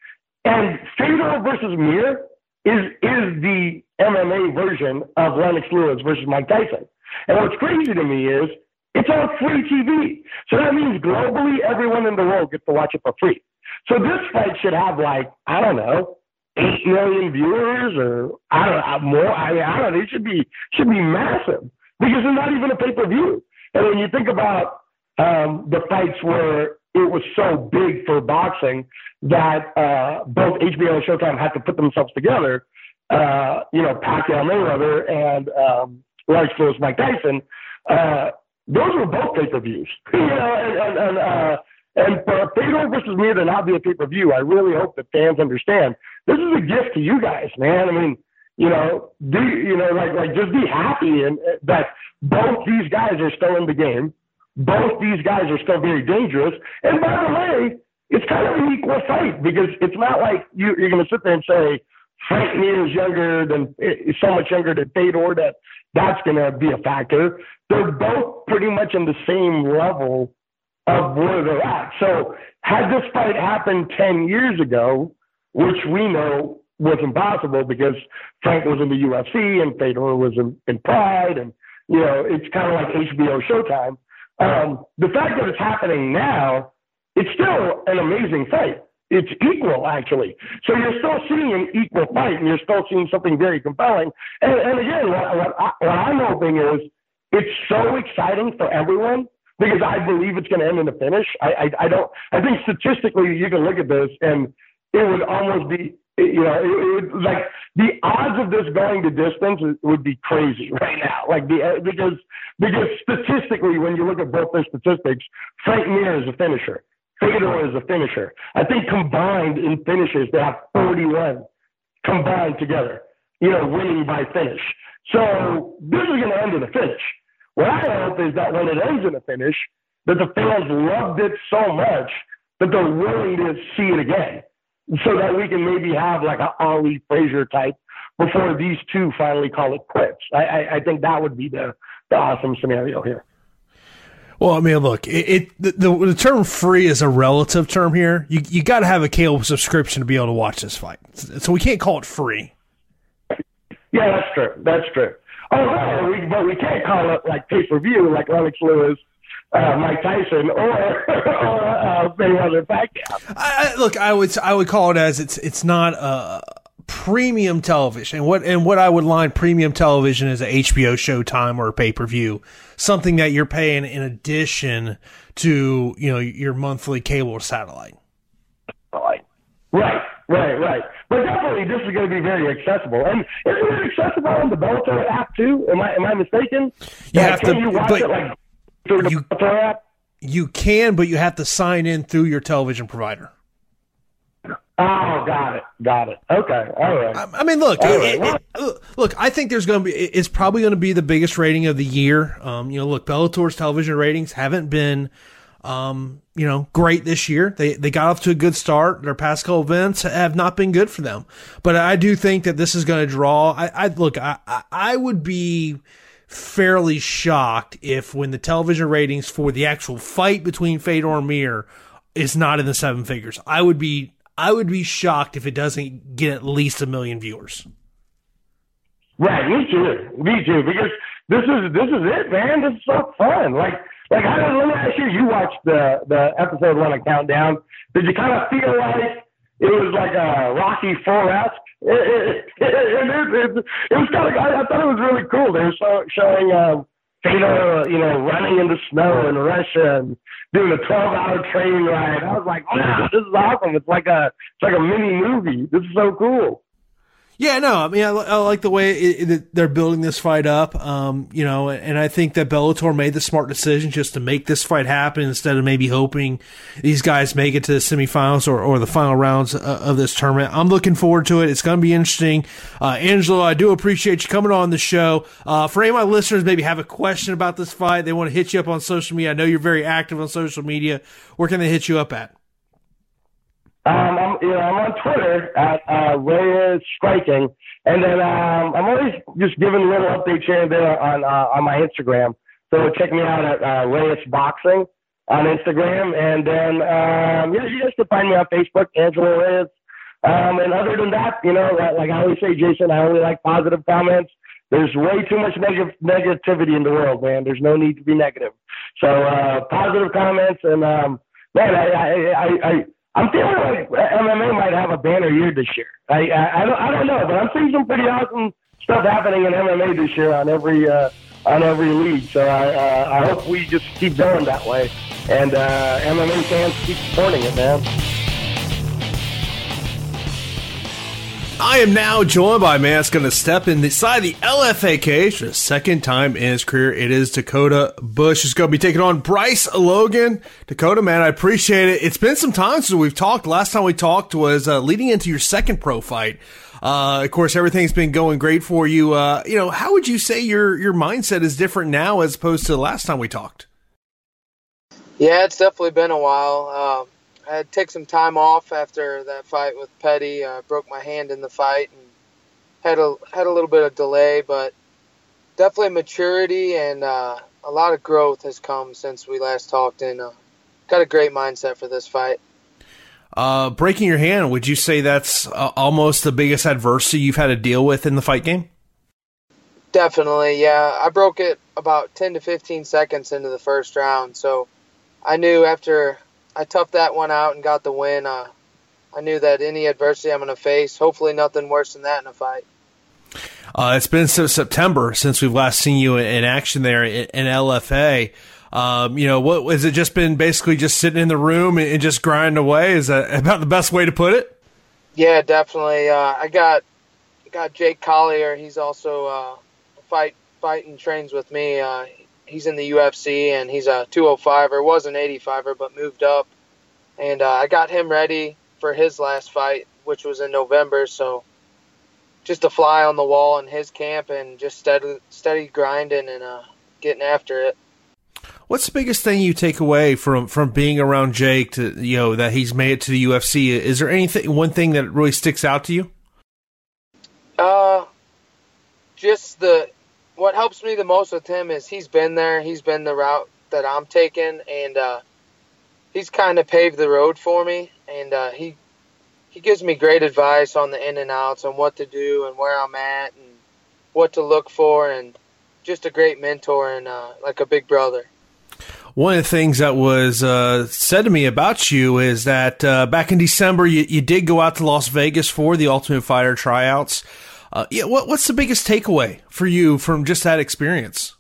And Fedor versus Mir is is the M M A version of Lennox Lewis versus Mike Tyson. And what's crazy to me is it's on free T V. So that means globally everyone in the world gets to watch it for free. So this fight should have like, I don't know, eight million viewers or I don't know, more. I mean, I don't know. It should be, should be massive because it's not even a pay-per-view. And when you think about um, the fights where it was so big for boxing that uh, both H B O and Showtime had to put themselves together, uh, you know, Pacquiao Mayweather and um, Lennox Lewis Mike Tyson, uh, those were both pay-per-views. You know, and, and, and, uh, and for Fedor versus Mir to not be a pay-per-view, I really hope that fans understand this is a gift to you guys, man. I mean, you know, do you know, like, like just be happy and uh, that both these guys are still in the game. Both these guys are still very dangerous. And by the way, it's kind of an equal fight because it's not like you, you're going to sit there and say Frank Mir is younger than is so much younger than Fedor that that's going to be a factor. They're both pretty much in the same level of where they're at. So had this fight happened ten years ago, which we know was impossible because Frank was in the U F C and Fedor was in, in Pride, and, you know, it's kind of like H B O Showtime. Um, the fact that it's happening now, it's still an amazing fight. It's equal, actually. So you're still seeing an equal fight, and you're still seeing something very compelling. And, and again, what, what, I, what I'm hoping is it's so exciting for everyone because I believe it's going to end in a finish. I, I, I don't. I think statistically, you can look at this, and it would almost be, you know, it, it, like the odds of this going to distance would be crazy right now. Like the because because statistically, when you look at both their statistics, Frank Mir is a finisher. Fedor is a finisher. I think combined in finishes, they have forty-one combined together, you know, winning by finish. So this is going to end in a finish. What I hope is that when it ends in a finish, that the fans loved it so much that they're willing to see it again so that we can maybe have like an Ali Frazier type before these two finally call it quits. I, I, I think that would be the, the awesome scenario here. Well, I mean, look, it, it the, the term free is a relative term here. You you got to have a cable subscription to be able to watch this fight. So we can't call it free. Yeah, that's true. That's true. Oh, no, we, but we can't call it like pay-per-view like Lennox Lewis, uh, Mike Tyson, or, or uh, Mayweather Pacquiao. I, look, I would I would call it as it's it's not a premium television. And what and what I would line premium television is a H B O Showtime or a pay-per-view, something that you're paying in addition to, you know, your monthly cable or satellite. Right, right, right, right. But definitely, this is going to be very accessible. And isn't it accessible on the Bellator app too? Am I am I mistaken? You uh, have can to, you watch but it like through the you, Bellator app? You can, but you have to sign in through your television provider. Oh, got it, got it. Okay, all right. I, I mean, look, All it, right. it, it, look. I think there's going to be. It's probably going to be the biggest rating of the year. Um, you know, look, Bellator's television ratings haven't been, um, you know, great this year. They they got off to a good start. Their past couple events have not been good for them. But I do think that this is going to draw. I, I look. I, I I would be fairly shocked if when the television ratings for the actual fight between Fedor and Mir is not in the seven figures. I would be. I would be shocked if it doesn't get at least a million viewers. Right, me too, me too. Because this is this is it, man. This is so fun. Like, like I don't, let me ask you. You watched the the episode one of Countdown. Did you kind of feel like it was like a Rocky Four-esque? It, it, it, it, it, it was kind of. I, I thought it was really cool. They were so, showing um, Fedor, you know, running in the snow in Russia and doing a twelve-hour train ride. I was like, wow, this is awesome. It's like a it's like a mini movie. This is so cool. Yeah, no, I mean, I, I like the way it, it, they're building this fight up, um, you know, and I think that Bellator made the smart decision just to make this fight happen instead of maybe hoping these guys make it to the semifinals or, or the final rounds of, of this tournament. I'm looking forward to it. It's going to be interesting. Uh, Angelo, I do appreciate you coming on the show. Uh, for any of my listeners, maybe have a question about this fight, they want to hit you up on social media. I know you're very active on social media. Where can they hit you up at? Um, I'm, you know, I'm on Twitter at uh, Reyes Striking, and then um, I'm always just giving little updates here and there on uh, on my Instagram. So check me out at uh, Reyes Boxing on Instagram, and then um, yeah, you guys can find me on Facebook, Angelo Reyes. Um, and other than that, you know, like I always say, Jason, I only like positive comments. There's way too much neg- negativity in the world, man. There's no need to be negative. So uh, positive comments, and um, man, I, I, I, I I'm feeling like M M A might have a banner year this year. I, I, I don't I don't know, but I'm seeing some pretty awesome stuff happening in M M A this year on every uh, on every league. So I uh, I hope we just keep going that way, and uh, M M A fans keep supporting it, man. I am now joined by a man that's going to step inside the L F A cage for the second time in his career. It is Dakota Bush. He's going to be taking on Bryce Logan. Dakota, man, I appreciate it. It's been some time since we've talked. Last time we talked was uh, leading into your second pro fight. Uh, of course, everything's been going great for you. Uh, you know, how would you say your, your mindset is different now as opposed to the last time we talked? Yeah, it's definitely been a while. Um, I had to take some time off after that fight with Petty. I uh, broke my hand in the fight and had a had a little bit of delay, but definitely maturity and uh, a lot of growth has come since we last talked, and uh, got a great mindset for this fight. Uh, breaking your hand, would you say that's uh, almost the biggest adversity you've had to deal with in the fight game? Definitely, yeah. I broke it about ten to fifteen seconds into the first round, so I knew after I toughed that one out and got the win. Uh, I knew that any adversity I'm going to face, hopefully nothing worse than that in a fight. Uh, it's been since September since we've last seen you in action there in, in L F A. Um, you know, what has it just been basically just sitting in the room and, and just grinding away? Is that about the best way to put it? Yeah, definitely. Uh, I got got Jake Collier. He's also uh, fight fighting trains with me. Uh, He's in the U F C, and he's a two oh five-er, was an eighty-five-er, but moved up. And uh, I got him ready for his last fight, which was in November. So just a fly on the wall in his camp and just steady, steady grinding and uh, getting after it. What's the biggest thing you take away from, from being around Jake to, you know, that he's made it to the U F C? Is there anything, one thing that really sticks out to you? Uh, just the... What helps me the most with him is he's been there. He's been the route that I'm taking, and uh, he's kind of paved the road for me. And uh, he he gives me great advice on the in and outs, on what to do and where I'm at. And what to look for, and just a great mentor and uh, like a big brother. One of the things that was uh, said to me about you is that uh, back in December, you, you did go out to Las Vegas for the Ultimate Fighter tryouts. Uh, yeah, what, what's the biggest takeaway for you from just that experience?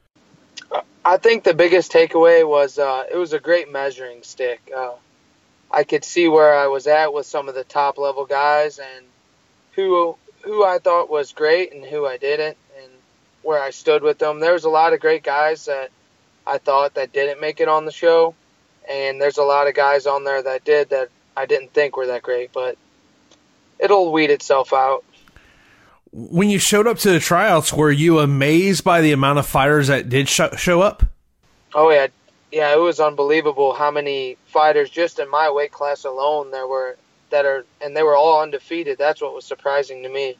I think the biggest takeaway was uh, it was a great measuring stick. Uh, I could see where I was at with some of the top level guys and who who I thought was great and who I didn't, and where I stood with them. There was a lot of great guys that I thought that didn't make it on the show, and there's a lot of guys on there that did that I didn't think were that great, but it'll weed itself out. When you showed up to the tryouts, were you amazed by the amount of fighters that did sh- show up? Oh, yeah. Yeah, it was unbelievable how many fighters just in my weight class alone there were that are, and they were all undefeated. That's what was surprising to me.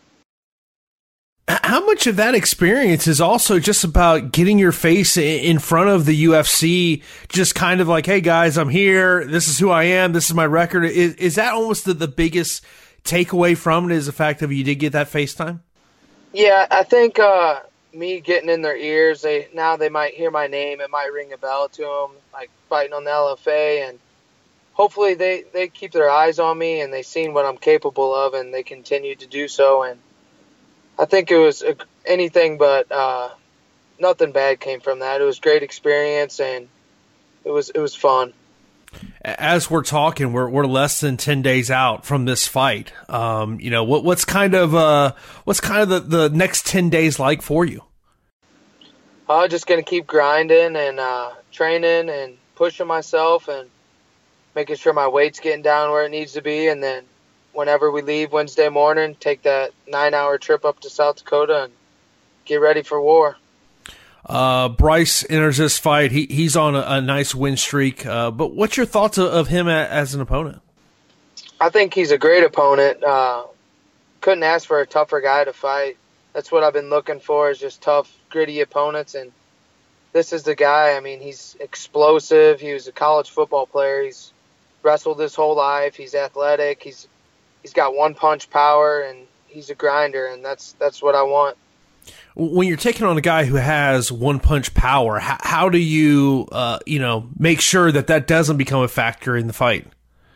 How much of that experience is also just about getting your face in front of the U F C, just kind of like, hey, guys, I'm here. This is who I am. This is my record. Is, is that almost the, the biggest takeaway from it, is the fact that you did get that FaceTime? Yeah, I think uh, me getting in their ears, they now they might hear my name. It might ring a bell to them, like fighting on the L F A, and hopefully they, they keep their eyes on me and they've seen what I'm capable of, and they continue to do so. And I think it was a, anything but uh, nothing bad came from that. It was a great experience, and it was it was fun. As we're talking, we're we're less than ten days out from this fight. Um, you know, what what's kind of uh what's kind of the, the next ten days like for you? I'm uh, just gonna keep grinding and uh, training and pushing myself and making sure my weight's getting down where it needs to be, and then whenever we leave Wednesday morning, take that nine-hour trip up to South Dakota and get ready for war. Uh, Bryce enters this fight. He he's on a, a nice win streak. Uh, but what's your thoughts of, of him a, as an opponent? I think he's a great opponent. Uh, couldn't ask for a tougher guy to fight. That's what I've been looking for, is just tough, gritty opponents. And this is the guy. I mean, he's explosive. He was a college football player. He's wrestled his whole life. He's athletic. He's He's got one punch power, and he's a grinder, and that's that's what I want. When you're taking on a guy who has one punch power, how, how do you uh, you know make sure that that doesn't become a factor in the fight?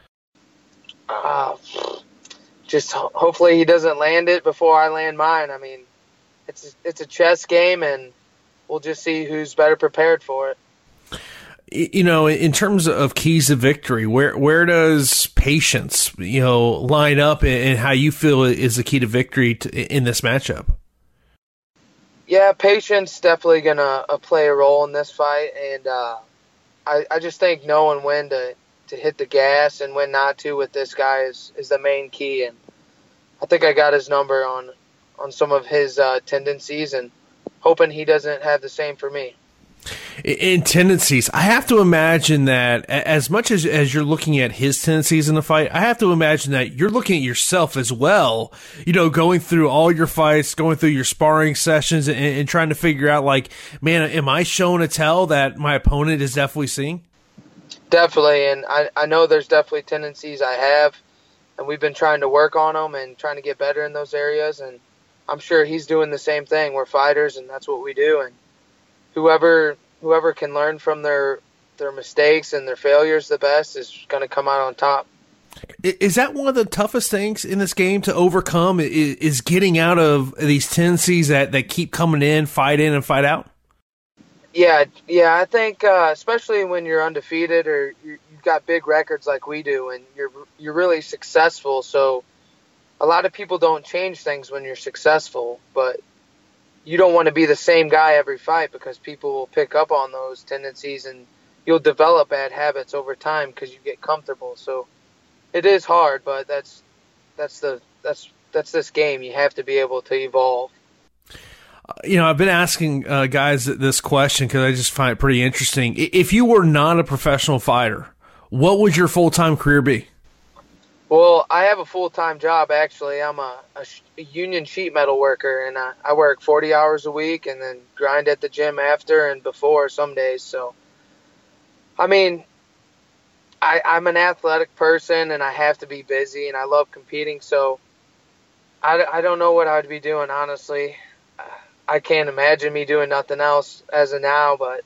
Uh, just ho- hopefully he doesn't land it before I land mine. I mean, it's it's a chess game, and we'll just see who's better prepared for it. You know, in terms of keys to victory, where where does patience, you know, line up, and how you feel is the key to victory to, in this matchup? Yeah, patience definitely gonna uh, play a role in this fight, and uh, I I just think knowing when to, to hit the gas and when not to with this guy is, is the main key, and I think I got his number on on some of his uh, tendencies, and hoping he doesn't have the same for me. In tendencies, I have to imagine that as much as, as you're looking at his tendencies in the fight, I have to imagine that you're looking at yourself as well, you know, going through all your fights, going through your sparring sessions, and, and trying to figure out, like, man, am I showing a tell that my opponent is definitely seeing? Definitely, and I, I know there's definitely tendencies I have, and we've been trying to work on them and trying to get better in those areas, and I'm sure he's doing the same thing. We're fighters, and that's what we do, and whoever whoever can learn from their their mistakes and their failures the best is going to come out on top. Is that one of the toughest things in this game to overcome, is, is getting out of these tendencies that, that keep coming in, fight in and fight out? Yeah, yeah, I think uh, especially when you're undefeated or you, you've got big records like we do, and you're you're really successful. So a lot of people don't change things when you're successful, but you don't want to be the same guy every fight, because people will pick up on those tendencies and you'll develop bad habits over time because you get comfortable. So it is hard, but that's that's the that's that's this game. You have to be able to evolve. You know, I've been asking uh, guys this question because I just find it pretty interesting. If you were not a professional fighter, what would your full-time career be? Well, I have a full-time job, actually. I'm a, a, a union sheet metal worker, and I, I work forty hours a week and then grind at the gym after and before some days. So, I mean, I, I'm an athletic person, and I have to be busy, and I love competing. So, I, I don't know what I'd be doing, honestly. I can't imagine me doing nothing else as of now, but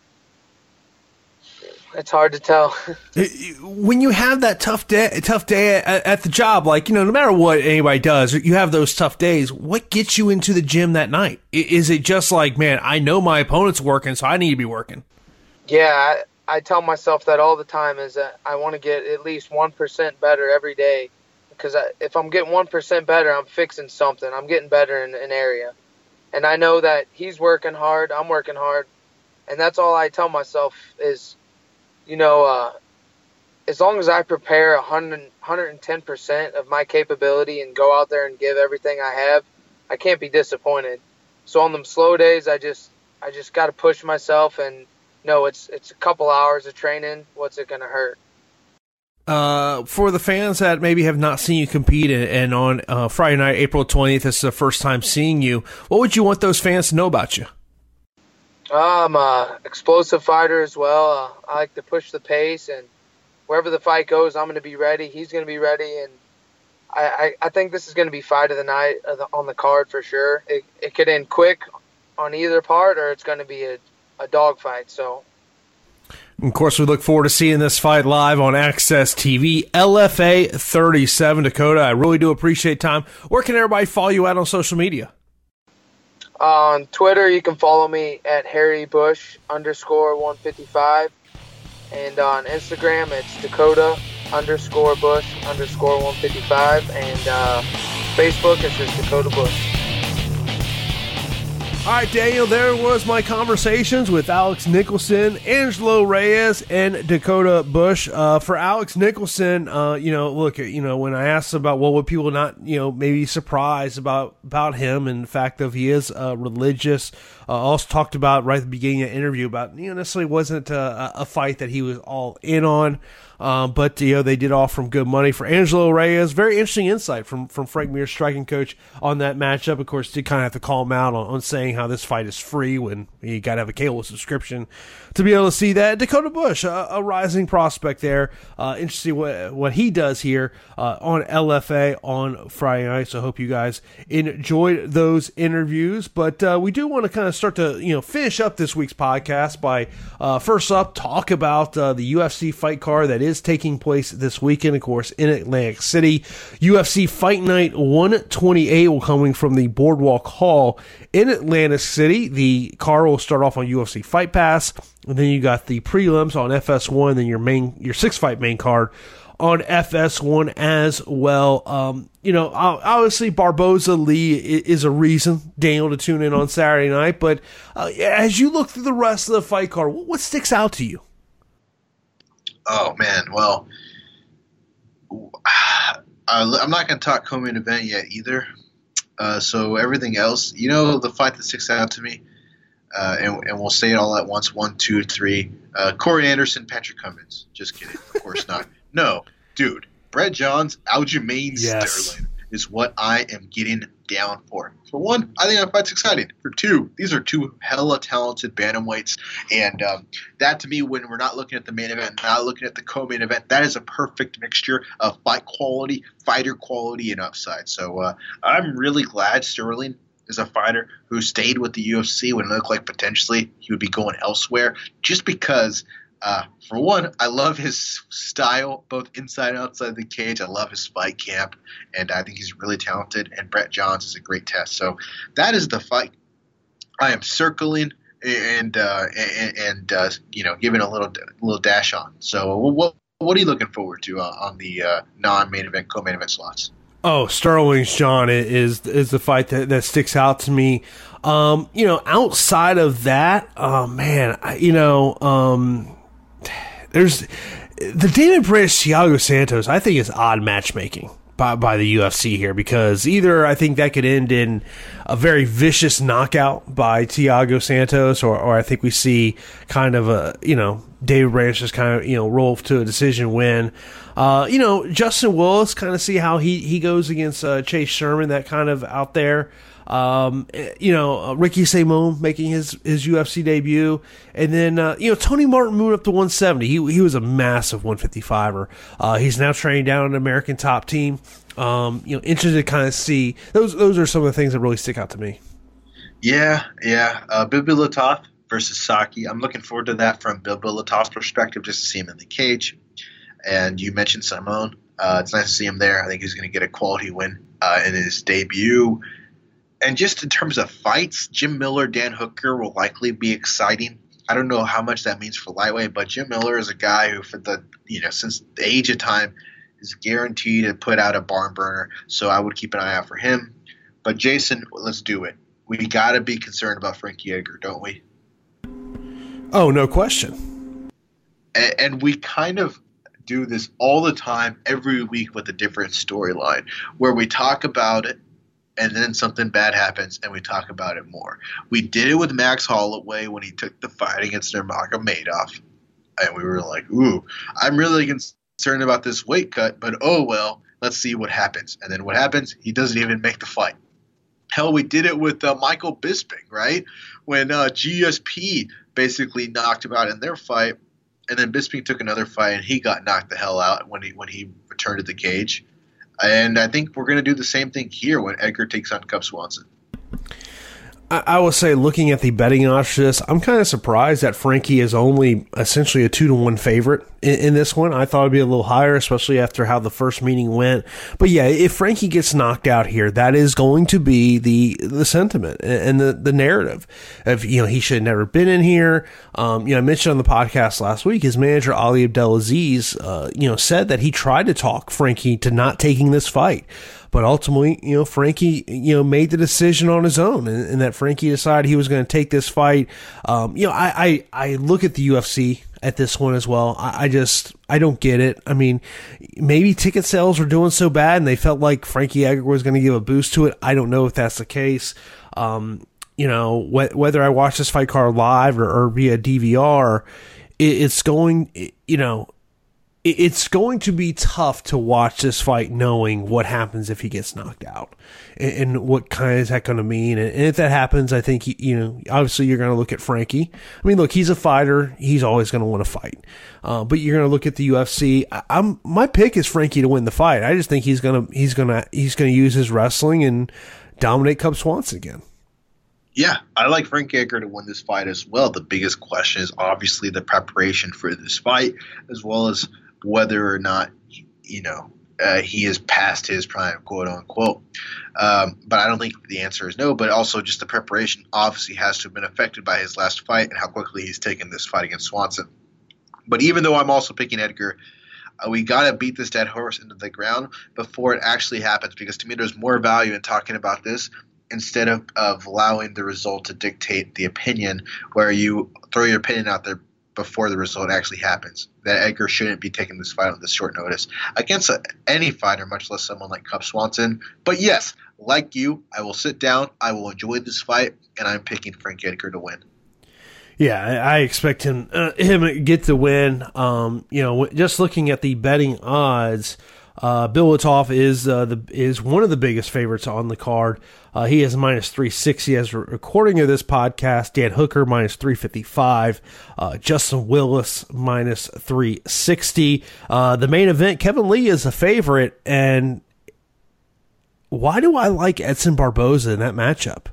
it's hard to tell. When you have that tough day, tough day at, at the job, like, you know, no matter what anybody does, you have those tough days. What gets you into the gym that night? Is it just like, man, I know my opponent's working, so I need to be working? Yeah, I, I tell myself that all the time, is that I want to get at least one percent better every day, because I, if I'm getting one percent better, I'm fixing something. I'm getting better in an area. And I know that he's working hard, I'm working hard, and that's all I tell myself is, you know, uh, as long as I prepare one hundred, one hundred ten percent of my capability and go out there and give everything I have, I can't be disappointed. So on them slow days, I just I just got to push myself and know it's it's a couple hours of training. What's it going to hurt? Uh, for the fans that maybe have not seen you compete, and, and on uh, Friday night, April twentieth, this is the first time seeing you, what would you want those fans to know about you? I'm an explosive fighter as well. Uh, I like to push the pace, and wherever the fight goes, I'm going to be ready. He's going to be ready, and I, I, I think this is going to be fight of the night on the card for sure. It, it could end quick on either part, or it's going to be a, a dog fight. So, of course, we look forward to seeing this fight live on Access T V. L F A thirty-seven, Dakota, I really do appreciate time. Where can everybody follow you at on social media? On Twitter, you can follow me at Harry Bush underscore one fifty-five. And on Instagram, it's Dakota underscore Bush underscore one fifty-five. And uh, Facebook, it's just Dakota Bush. All right, Daniel, there was my conversations with Alex Nicholson, Angelo Reyes, and Dakota Bush. Uh, for Alex Nicholson, uh, you know, look, you know, when I asked about what would people not, you know, maybe surprised about, about him and the fact that he is uh, religious, uh, also talked about right at the beginning of the interview about, you know, necessarily wasn't a, a fight that he was all in on. Um, but, you know, they did offer him good money. For Angelo Reyes, very interesting insight from, from Frank Mir, striking coach, on that matchup. Of course, did kind of have to call him out on, on saying how this fight is free when you got to have a cable subscription to be able to see that. Dakota Bush, a, a rising prospect there. Uh, interesting what, what he does here uh, on L F A on Friday night. So I hope you guys enjoyed those interviews. But uh, we do want to kind of start to, you know, finish up this week's podcast by uh, first up, talk about uh, the U F C fight card that is taking place this weekend, of course, in Atlantic City. U F C Fight Night one twenty-eight will coming from the Boardwalk Hall in Atlantic City. The card will start off on U F C Fight Pass, and then you got the prelims on F S one, then your main, your six fight main card on F S one as well. Um, you know, obviously Barboza Lee is a reason, Daniel, to tune in on Saturday night. But uh, as you look through the rest of the fight card, what sticks out to you? Oh, man. Well, I'm not going to talk co-main event yet either. Uh, so everything else, you know, the fight that sticks out to me, uh, and, and we'll say it all at once, one, two, three, uh, Corey Anderson, Patrick Cummins. Just kidding. Of course not. No, dude. Brett Johns, Aljamain yes. Sterling is what I am getting down for. For one, I think that fight's exciting. For two, these are two hella talented bantamweights, and um, that to me, when we're not looking at the main event, not looking at the co-main event, that is a perfect mixture of fight quality, fighter quality, and upside. So uh, I'm really glad Sterling is a fighter who stayed with the U F C when it looked like potentially he would be going elsewhere, just because Uh, for one, I love his style, both inside and outside the cage. I love his fight camp, and I think he's really talented, and Brett Johns is a great test. So that is the fight I am circling and, uh, and, and uh, you know, giving a little little dash on. So what, what are you looking forward to uh, on the uh, non-main event, co-main event slots? Oh, Sterling's John is is the fight that, that sticks out to me. Um, you know, outside of that, oh, man, I, you know, um, There's the David Branch Thiago Santos, I think, is odd matchmaking by by the U F C here, because either I think that could end in a very vicious knockout by Thiago Santos, or, or I think we see kind of a, you know, David Branch just kind of, you know, roll to a decision win. Uh, you know, Justin Willis, kind of see how he, he goes against uh, Chase Sherman, that kind of out there. Um, you know, uh, Ricky Simon making his, his U F C debut, and then, uh, you know, Tony Martin moving up to one seventy. He, he was a massive one fifty-fiver. Uh, he's now training down an American Top Team. Um, you know, interested to kind of see those, those are some of the things that really stick out to me. Yeah, yeah. Uh, Bibulatov versus Saki. I'm looking forward to that from Bibulatov perspective, just to see him in the cage. And you mentioned Simone. Uh, it's nice to see him there. I think he's going to get a quality win uh, in his debut. And just in terms of fights, Jim Miller, Dan Hooker will likely be exciting. I don't know how much that means for lightweight, but Jim Miller is a guy who, for the you know, since the age of time, is guaranteed to put out a barn burner. So I would keep an eye out for him. But Jason, let's do it. We got to be concerned about Frankie Edgar, don't we? Oh, no question. And, and we kind of do this all the time, every week with a different storyline, where we talk about it, and then something bad happens, and we talk about it more. We did it with Max Holloway when he took the fight against Nurmagomedov, and we were like, ooh, I'm really concerned about this weight cut, but oh well, let's see what happens. And then what happens? He doesn't even make the fight. Hell, we did it with uh, Michael Bisping, right? When uh, G S P basically knocked him out in their fight, and then Bisping took another fight, and he got knocked the hell out when he when he returned to the cage. And I think we're going to do the same thing here when Edgar takes on Cub Swanson. I will say, looking at the betting odds for this, I'm kind of surprised that Frankie is only essentially a two to one favorite in, in this one. I thought it'd be a little higher, especially after how the first meeting went. But yeah, if Frankie gets knocked out here, that is going to be the the sentiment and the, the narrative of, you know, he should have never been in here. Um, you know, I mentioned on the podcast last week, his manager Ali Abdelaziz, uh, you know, said that he tried to talk Frankie to not taking this fight. But ultimately, you know, Frankie, you know, made the decision on his own, and, and that Frankie decided he was going to take this fight. Um, you know, I, I, I look at the U F C at this one as well. I, I just, I don't get it. I mean, maybe ticket sales were doing so bad, and they felt like Frankie Edgar was going to give a boost to it. I don't know if that's the case. Um, you know, wh- whether I watch this fight card live or, or via D V R, it, it's going, you know, it's going to be tough to watch this fight knowing what happens if he gets knocked out, and, and what kind is that going to mean. And, and if that happens, I think, you know, obviously you're going to look at Frankie. I mean, look, he's a fighter. He's always going to want to fight. Uh, but you're going to look at the U F C. I, I'm, my pick is Frankie to win the fight. I just think he's going to, he's going to, he's going to use his wrestling and dominate Cub Swanson again. Yeah, I like Frankie Edgar to win this fight as well. The biggest question is obviously the preparation for this fight, as well as whether or not, you know, uh, he is past his prime, quote unquote. Um, but I don't think the answer is no, but also just the preparation obviously has to have been affected by his last fight and how quickly he's taken this fight against Swanson. But even though I'm also picking Edgar, uh, we got to beat this dead horse into the ground before it actually happens, because to me there's more value in talking about this instead of, of allowing the result to dictate the opinion, where you throw your opinion out there before the result actually happens. That Edgar shouldn't be taking this fight on this short notice against a, any fighter, much less someone like Cub Swanson. But yes, like you, I will sit down, I will enjoy this fight, and I'm picking Frank Edgar to win. Yeah, I expect him uh, him to get the win. Um, you know, just looking at the betting odds, uh, Bibulatov is uh, the is one of the biggest favorites on the card. Uh, he is minus three sixty as a recording of this podcast. Dan Hooker minus three fifty-five. Uh, Justin Willis minus three sixty. Uh, the main event, Kevin Lee is a favorite. And why do I like Edson Barboza in that matchup?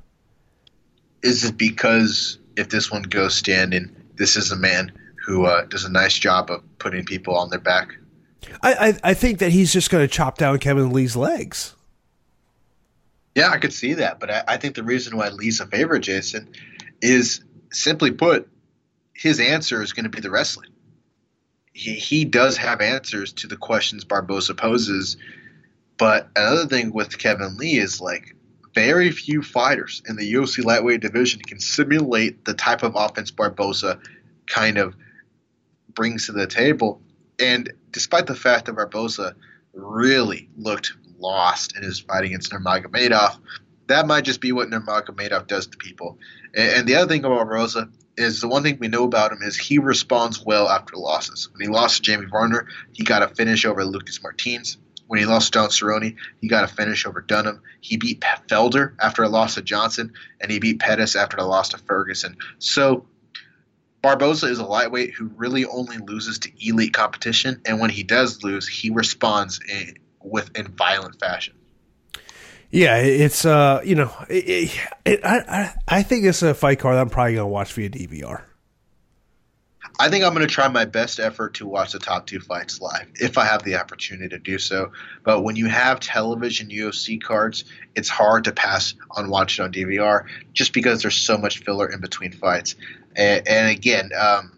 Is it because if this one goes standing, this is a man who uh, does a nice job of putting people on their back? I, I, I think that he's just going to chop down Kevin Lee's legs. Yeah, I could see that, but I, I think the reason why Lee's a favorite, Jason, is simply put, his answer is going to be the wrestling. He he does have answers to the questions Barboza poses, but another thing with Kevin Lee is, like, very few fighters in the U F C lightweight division can simulate the type of offense Barboza kind of brings to the table. And despite the fact that Barboza really looked lost in his fight against Nurmagomedov, that might just be what Nurmagomedov does to people. And, and the other thing about Barboza is, the one thing we know about him is he responds well after losses. When he lost to Jamie Varner, he got a finish over Lucas Martins. When he lost to Don Cerrone, he got a finish over Dunham. He beat Felder after a loss to Johnson, and he beat Pettis after a loss to Ferguson. So Barboza is a lightweight who really only loses to elite competition, and when he does lose, he responds in with in violent fashion. Yeah, it's uh, you know, it, it, it, I, I I think it's a fight card that I'm probably gonna watch via D V R. I think I'm going to try my best effort to watch the top two fights live if I have the opportunity to do so. But when you have television U F C cards, it's hard to pass on watching on D V R just because there's so much filler in between fights. And, and again, um,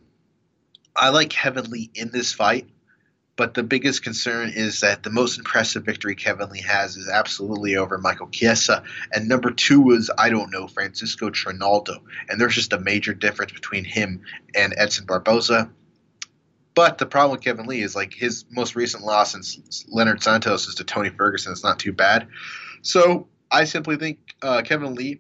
I like Kevin Lee in this fight, but the biggest concern is that the most impressive victory Kevin Lee has is absolutely over Michael Chiesa. And number two is, I don't know, Francisco Trinaldo. And there's just a major difference between him and Edson Barboza. But the problem with Kevin Lee is, like, his most recent loss since Leonard Santos is to Tony Ferguson. It's not too bad. So I simply think uh, Kevin Lee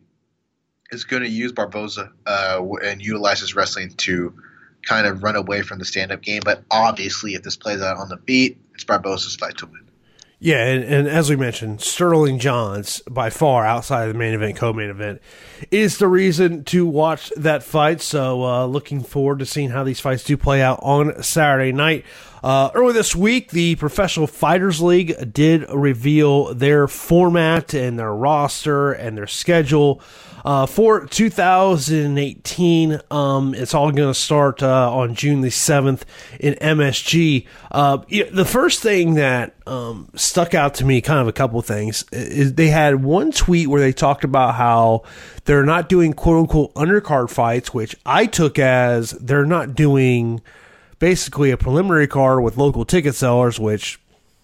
is going to use Barboza uh, and utilize his wrestling to kind of run away from the stand-up game. But obviously, if this plays out on the beat, it's Barboza's fight to win. Yeah, and, and as we mentioned, Sterling Johns, by far outside of the main event, co-main event, is the reason to watch that fight. So uh, looking forward to seeing how these fights do play out on Saturday night. Uh, earlier this week, the Professional Fighters League did reveal their format and their roster and their schedule uh, for two thousand eighteen. Um, it's all going to start uh, on June the seventh in M S G. Uh, the first thing that um, stuck out to me, kind of a couple of things, is they had one tweet where they talked about how they're not doing quote-unquote undercard fights, which I took as they're not doing basically a preliminary card with local ticket sellers, which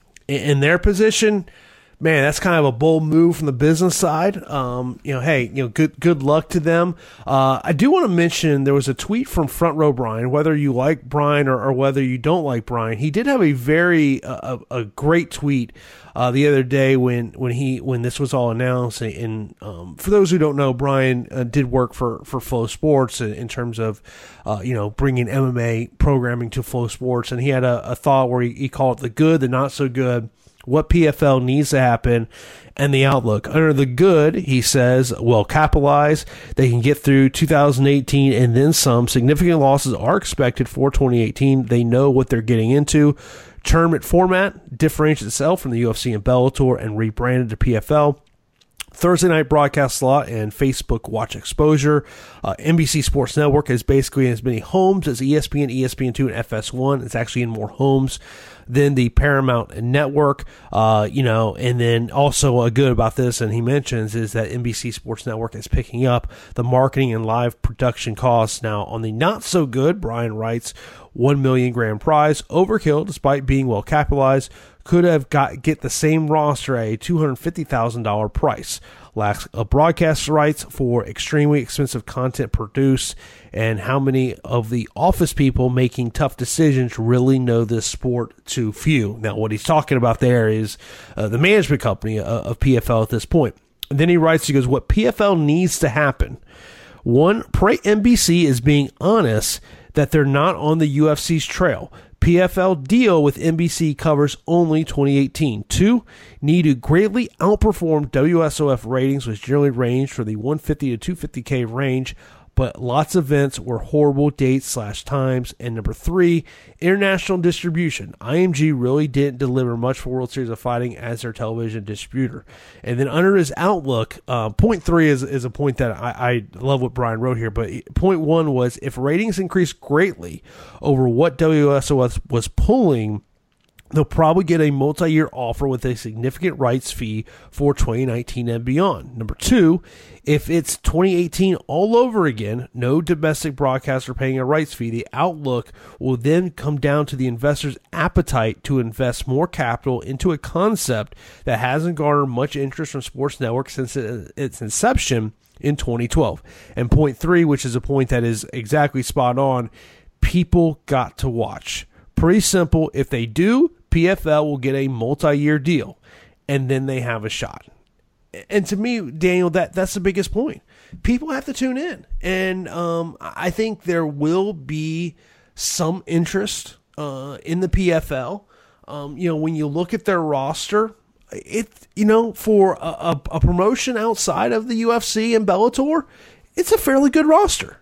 in their position, man, that's kind of a bold move from the business side. Um, you know, hey, you know, good good luck to them. Uh, I do want to mention there was a tweet from Front Row Brian. Whether you like Brian or, or whether you don't like Brian, he did have a very uh, a, a great tweet uh, the other day when when he when this was all announced. And um, for those who don't know, Brian uh, did work for for Flow Sports in, in terms of uh, you know bringing M M A programming to Flow Sports, and he had a, a thought where he, he called it the good, the not so good, what P F L needs to happen, and the outlook. Under the good, he says, well capitalized. They can get through two thousand eighteen and then some. Significant losses are expected for twenty eighteen. They know what they're getting into. Tournament format differentiates itself from the U F C and Bellator and rebranded to P F L. Thursday night broadcast slot and Facebook watch exposure. Uh, N B C Sports Network is basically as many homes as E S P N, E S P N two, and F S one. It's actually in more homes than the Paramount Network. Uh, you know, and then also a good about this, and he mentions, is that N B C Sports Network is picking up the marketing and live production costs. Now, on the not so good, Brian writes, one million grand prize, overkill despite being well capitalized. Could have got get the same roster at a two hundred fifty thousand dollars price. Lacks a broadcast rights for extremely expensive content produced, and how many of the office people making tough decisions really know this sport? Too few. Now, what he's talking about there is uh, the management company uh, of P F L at this point. And then he writes, he goes, what P F L needs to happen. One, pray N B C is being honest that they're not on the U F C's trail. P F L deal with N B C covers only twenty eighteen. Two, need to greatly outperform W S O F ratings, which generally range for the one fifty to two fifty K range, but lots of events were horrible dates slash times. And number three, international distribution. I M G really didn't deliver much for World Series of Fighting as their television distributor. And then under his outlook, uh, point three is, is a point that I, I love what Brian wrote here, but point one was, if ratings increase greatly over what W S O F was pulling, they'll probably get a multi-year offer with a significant rights fee for twenty nineteen and beyond. Number two, if it's twenty eighteen all over again, no domestic broadcaster paying a rights fee, the outlook will then come down to the investor's appetite to invest more capital into a concept that hasn't garnered much interest from sports networks since its inception in twenty twelve. And point three, which is a point that is exactly spot on, people got to watch. Pretty simple. If they do, P F L will get a multi-year deal, and then they have a shot. And to me, Daniel, that, that's the biggest point. People have to tune in. And um, I think there will be some interest uh, in the P F L. Um, you know, when you look at their roster, it you know, for a, a, a promotion outside of the U F C and Bellator, it's a fairly good roster.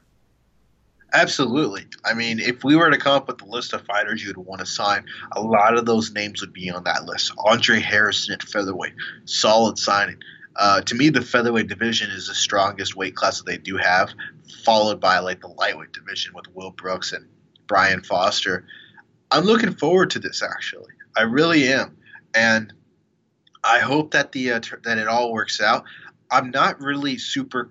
Absolutely. I mean, if we were to come up with a list of fighters you'd want to sign, a lot of those names would be on that list. Andre Harrison at featherweight, solid signing. Uh, to me, the featherweight division is the strongest weight class that they do have, followed by like the lightweight division with Will Brooks and Brian Foster. I'm looking forward to this, actually. I really am, and I hope that the uh, ter- that it all works out. I'm not really super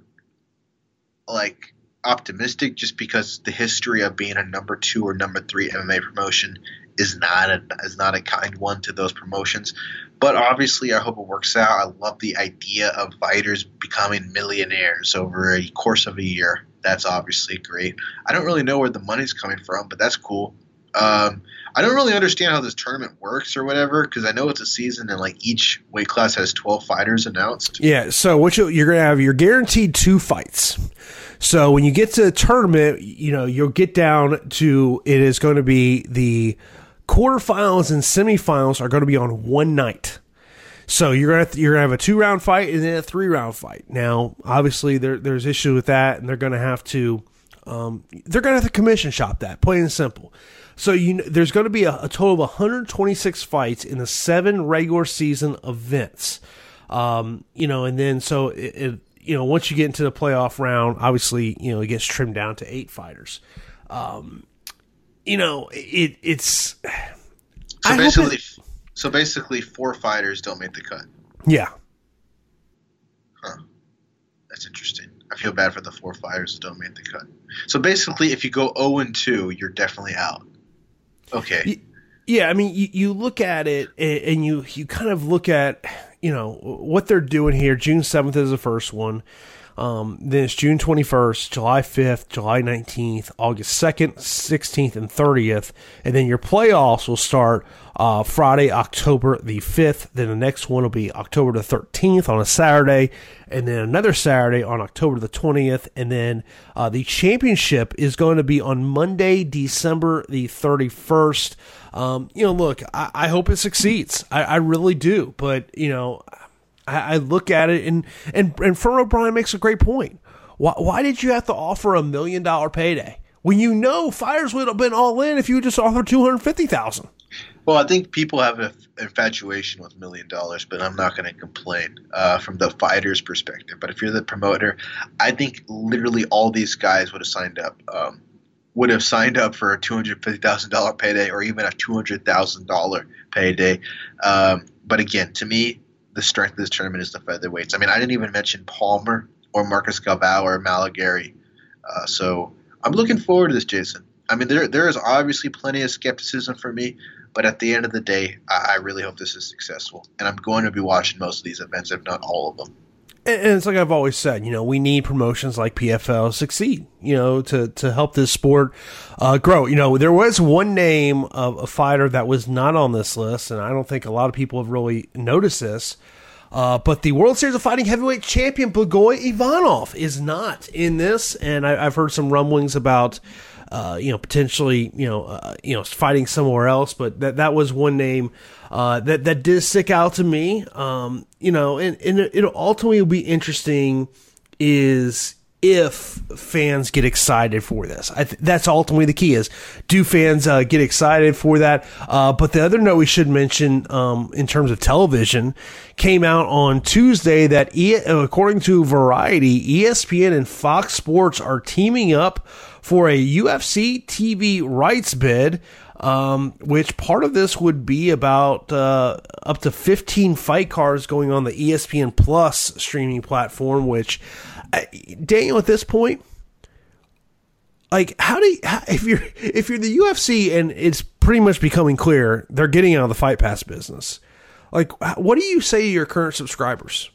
like optimistic, just because the history of being a number two or number three M M A promotion is not a is not a kind one to those promotions. But obviously, I hope it works out. I love the idea of fighters becoming millionaires over a course of a year. That's obviously great. I don't really know where the money's coming from, but that's cool. Um, I don't really understand how this tournament works or whatever, because I know it's a season and like each weight class has twelve fighters announced. Yeah, so what you, you're going to have, you're guaranteed two fights. So when you get to the tournament, you know, you'll get down to, it is going to be the quarterfinals and semifinals are going to be on one night. So you're going to you're going to have a two round fight and then a three round fight. Now, obviously, there there's issues with that, and they're going to have to um, they're going to have to commission shop that, plain and simple. So you there's going to be a, a total of one hundred twenty-six fights in the seven regular season events. Um, you know, and then so it, it you know once you get into the playoff round, obviously, you know, it gets trimmed down to eight fighters. Um, you know, it it's so I basically, it, so basically, four fighters don't make the cut. Yeah. Huh. That's interesting. I feel bad for the four fighters that don't make the cut. So basically, if you go zero and two, you're definitely out. Okay. Yeah, I mean, you, you look at it and you you kind of look at, you know, what they're doing here. June seventh is the first one. Um, then it's June twenty-first, July fifth, July nineteenth, August second, sixteenth, and thirtieth. And then your playoffs will start uh, Friday, October the fifth. Then the next one will be October the thirteenth on a Saturday. And then another Saturday on October the twentieth. And then uh, the championship is going to be on Monday, December the thirty-first. Um, you know, look, I, I hope it succeeds. I, I really do. But, you know, I, I look at it, and, and, and Fur O'Brien makes a great point. Why, why did you have to offer a million dollar payday when you know fighters would have been all in if you just offered two hundred fifty thousand dollars? Well, I think people have an infatuation with million dollars, but I'm not going to complain uh, from the fighter's perspective. But if you're the promoter, I think literally all these guys would have signed up. Um, would have signed up for a two hundred fifty thousand dollars payday or even a two hundred thousand dollars payday. Um, but again, to me, the strength of this tournament is the featherweights. I mean, I didn't even mention Palmer or Marcus Galvao or Malagary. Uh, so I'm looking forward to this, Jason. I mean, there there is obviously plenty of skepticism for me, but at the end of the day, I, I really hope this is successful. And I'm going to be watching most of these events, if not all of them. And it's like I've always said, you know, we need promotions like P F L succeed, you know, to, to help this sport uh, grow. You know, there was one name of a fighter that was not on this list, and I don't think a lot of people have really noticed this, uh, but the World Series of Fighting heavyweight champion Blagoy Ivanov is not in this, and I, I've heard some rumblings about, uh, you know, potentially, you know, uh, you know, fighting somewhere else, but that that was one name Uh, that that did stick out to me, um, you know, and, and it, it'll ultimately be interesting is if fans get excited for this. I th- that's ultimately the key is, do fans uh, get excited for that? Uh, but the other note we should mention um, in terms of television came out on Tuesday that e- according to Variety, E S P N and Fox Sports are teaming up for a U F C T V rights bid. Um, which part of this would be about uh, up to fifteen fight cards going on the E S P N Plus streaming platform. Which, uh, Daniel, at this point, like, how do you, how, if you're if you're the U F C and it's pretty much becoming clear they're getting out of the Fight Pass business, like, what do you say to your current subscribers?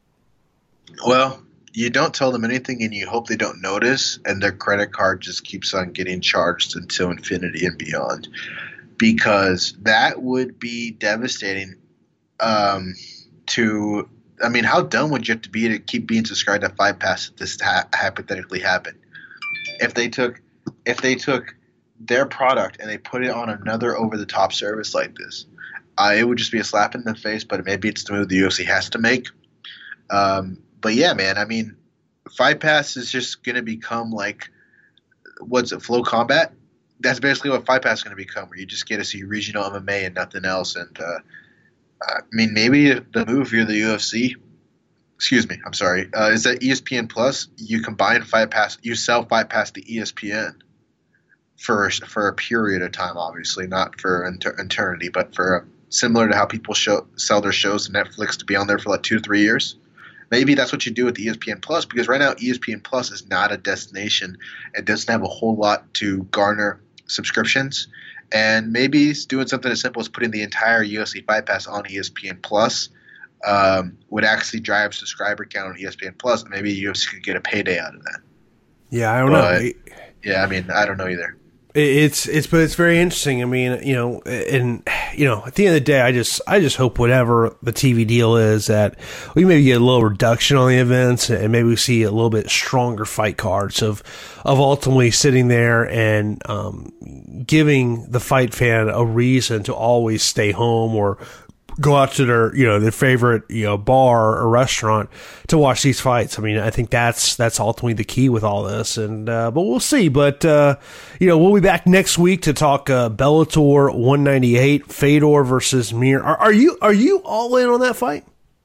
Well, you don't tell them anything and you hope they don't notice, and their credit card just keeps on getting charged until infinity and beyond, because that would be devastating um, to – I mean, how dumb would you have to be to keep being subscribed to Fight Pass if this ha- hypothetically happened? If they took if they took their product and they put it on another over-the-top service like this, uh, it would just be a slap in the face, but maybe it's the move the U F C has to make. Um But yeah, man, I mean, Fight Pass is just going to become like, what's it, Flow Combat? That's basically what Fight Pass is going to become, where you just get to see regional M M A and nothing else. And, uh, I mean, maybe the move, if you're the U F C, excuse me, I'm sorry, uh, is that E S P N Plus, you combine Fight Pass, you sell Fight Pass to E S P N for, for a period of time, obviously, not for inter- eternity, but for a, similar to how people show, sell their shows to Netflix to be on there for like two to three years. Maybe that's what you do with the E S P N Plus, because right now E S P N Plus is not a destination. It doesn't have a whole lot to garner subscriptions. And maybe he's doing something as simple as putting the entire U F C Fight Pass on E S P N Plus um, would actually drive subscriber count on E S P N Plus. Maybe U F C could get a payday out of that. Yeah, I don't but, know. Yeah, I mean, I don't know either. It's it's but it's very interesting. I mean, you know, and you know, at the end of the day, I just I just hope whatever the T V deal is that we maybe get a little reduction on the events, and maybe we see a little bit stronger fight cards of of ultimately sitting there and um, giving the fight fan a reason to always stay home or go out to their, you know, their favorite, you know, bar or restaurant to watch these fights. I mean, I think that's that's ultimately the key with all this. And uh, but we'll see. But uh, you know, we'll be back next week to talk uh, Bellator one ninety-eight, Fedor versus Mir. Are, are you are you all in on that fight?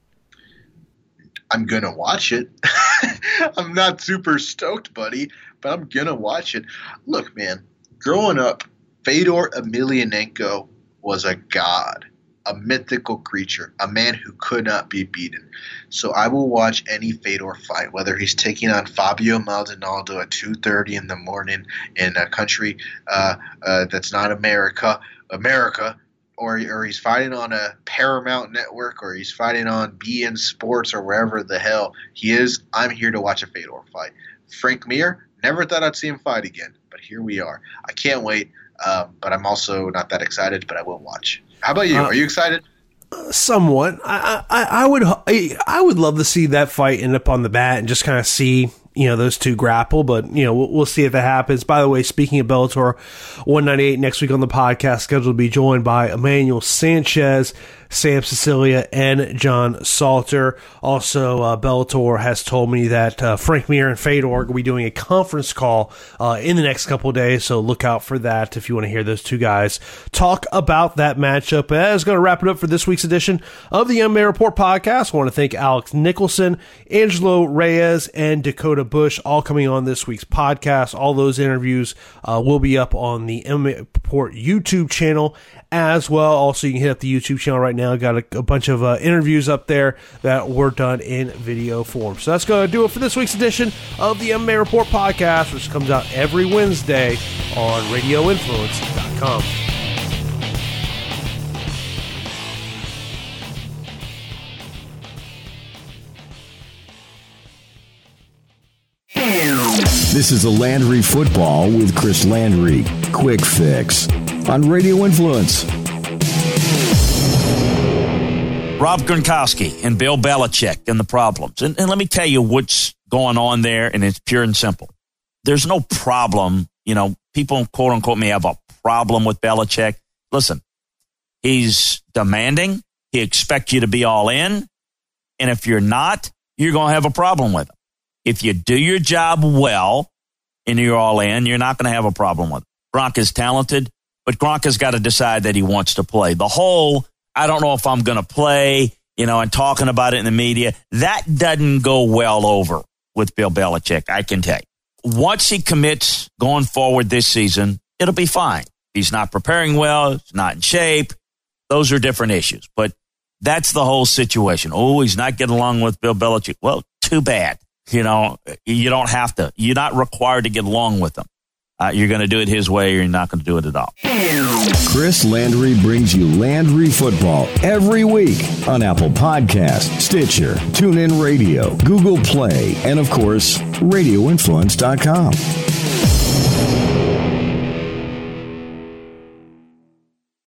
I'm gonna watch it. I'm not super stoked, buddy, but I'm gonna watch it. Look, man, growing up, Fedor Emelianenko was a god. A mythical creature, a man who could not be beaten. So I will watch any Fedor fight, whether he's taking on Fabio Maldonado at two thirty in the morning in a country uh, uh, that's not America, America, or or he's fighting on a Paramount Network, or he's fighting on B N Sports, or wherever the hell he is. I'm here to watch a Fedor fight. Frank Mir, never thought I'd see him fight again, but here we are. I can't wait, um, but I'm also not that excited, but I will watch. How about you? Uh, Are you excited? Somewhat. I, I, I would I would love to see that fight end up on the mat and just kind of see, you know, those two grapple, but, you know, we'll, we'll see if that happens. By the way, speaking of Bellator one ninety-eight, next week on the podcast, scheduled to be joined by Emmanuel Sanchez, Sam Sicilia, and John Salter. Also, uh, Bellator has told me that uh, Frank Mir and Fedor are going to be doing a conference call uh, in the next couple of days, so look out for that if you want to hear those two guys talk about that matchup. That is going to wrap it up for this week's edition of the M M A Report podcast. I want to thank Alex Nicholson, Angelo Reyes, and Dakota Bush, all coming on this week's podcast. All those interviews uh, will be up on the M M A Report YouTube channel as well. Also, you can hit up the YouTube channel right now. Got a, a bunch of uh, interviews up there that were done in video form. So that's going to do it for this week's edition of the M M A Report podcast, which comes out every Wednesday on radio influence dot com. This is a Landry Football with Chris Landry. Quick fix on Radio Influence. Rob Gronkowski and Bill Belichick and the problems. And, and let me tell you what's going on there, and it's pure and simple. There's no problem. You know, people, quote unquote, may have a problem with Belichick. Listen, he's demanding. He expects you to be all in. And if you're not, you're going to have a problem with him. If you do your job well and you're all in, you're not going to have a problem with it. Gronk is talented, but Gronk has got to decide that he wants to play. The whole, I don't know if I'm going to play, you know, and talking about it in the media, that doesn't go well over with Bill Belichick, I can tell you. Once he commits going forward this season, it'll be fine. He's not preparing well, he's not in shape. Those are different issues, but that's the whole situation. Oh, he's not getting along with Bill Belichick. Well, too bad. You know, you don't have to. You're not required to get along with him. Uh, you're going to do it his way, or you're not going to do it at all. Chris Landry brings you Landry Football every week on Apple Podcasts, Stitcher, TuneIn Radio, Google Play, and, of course, radio influence dot com.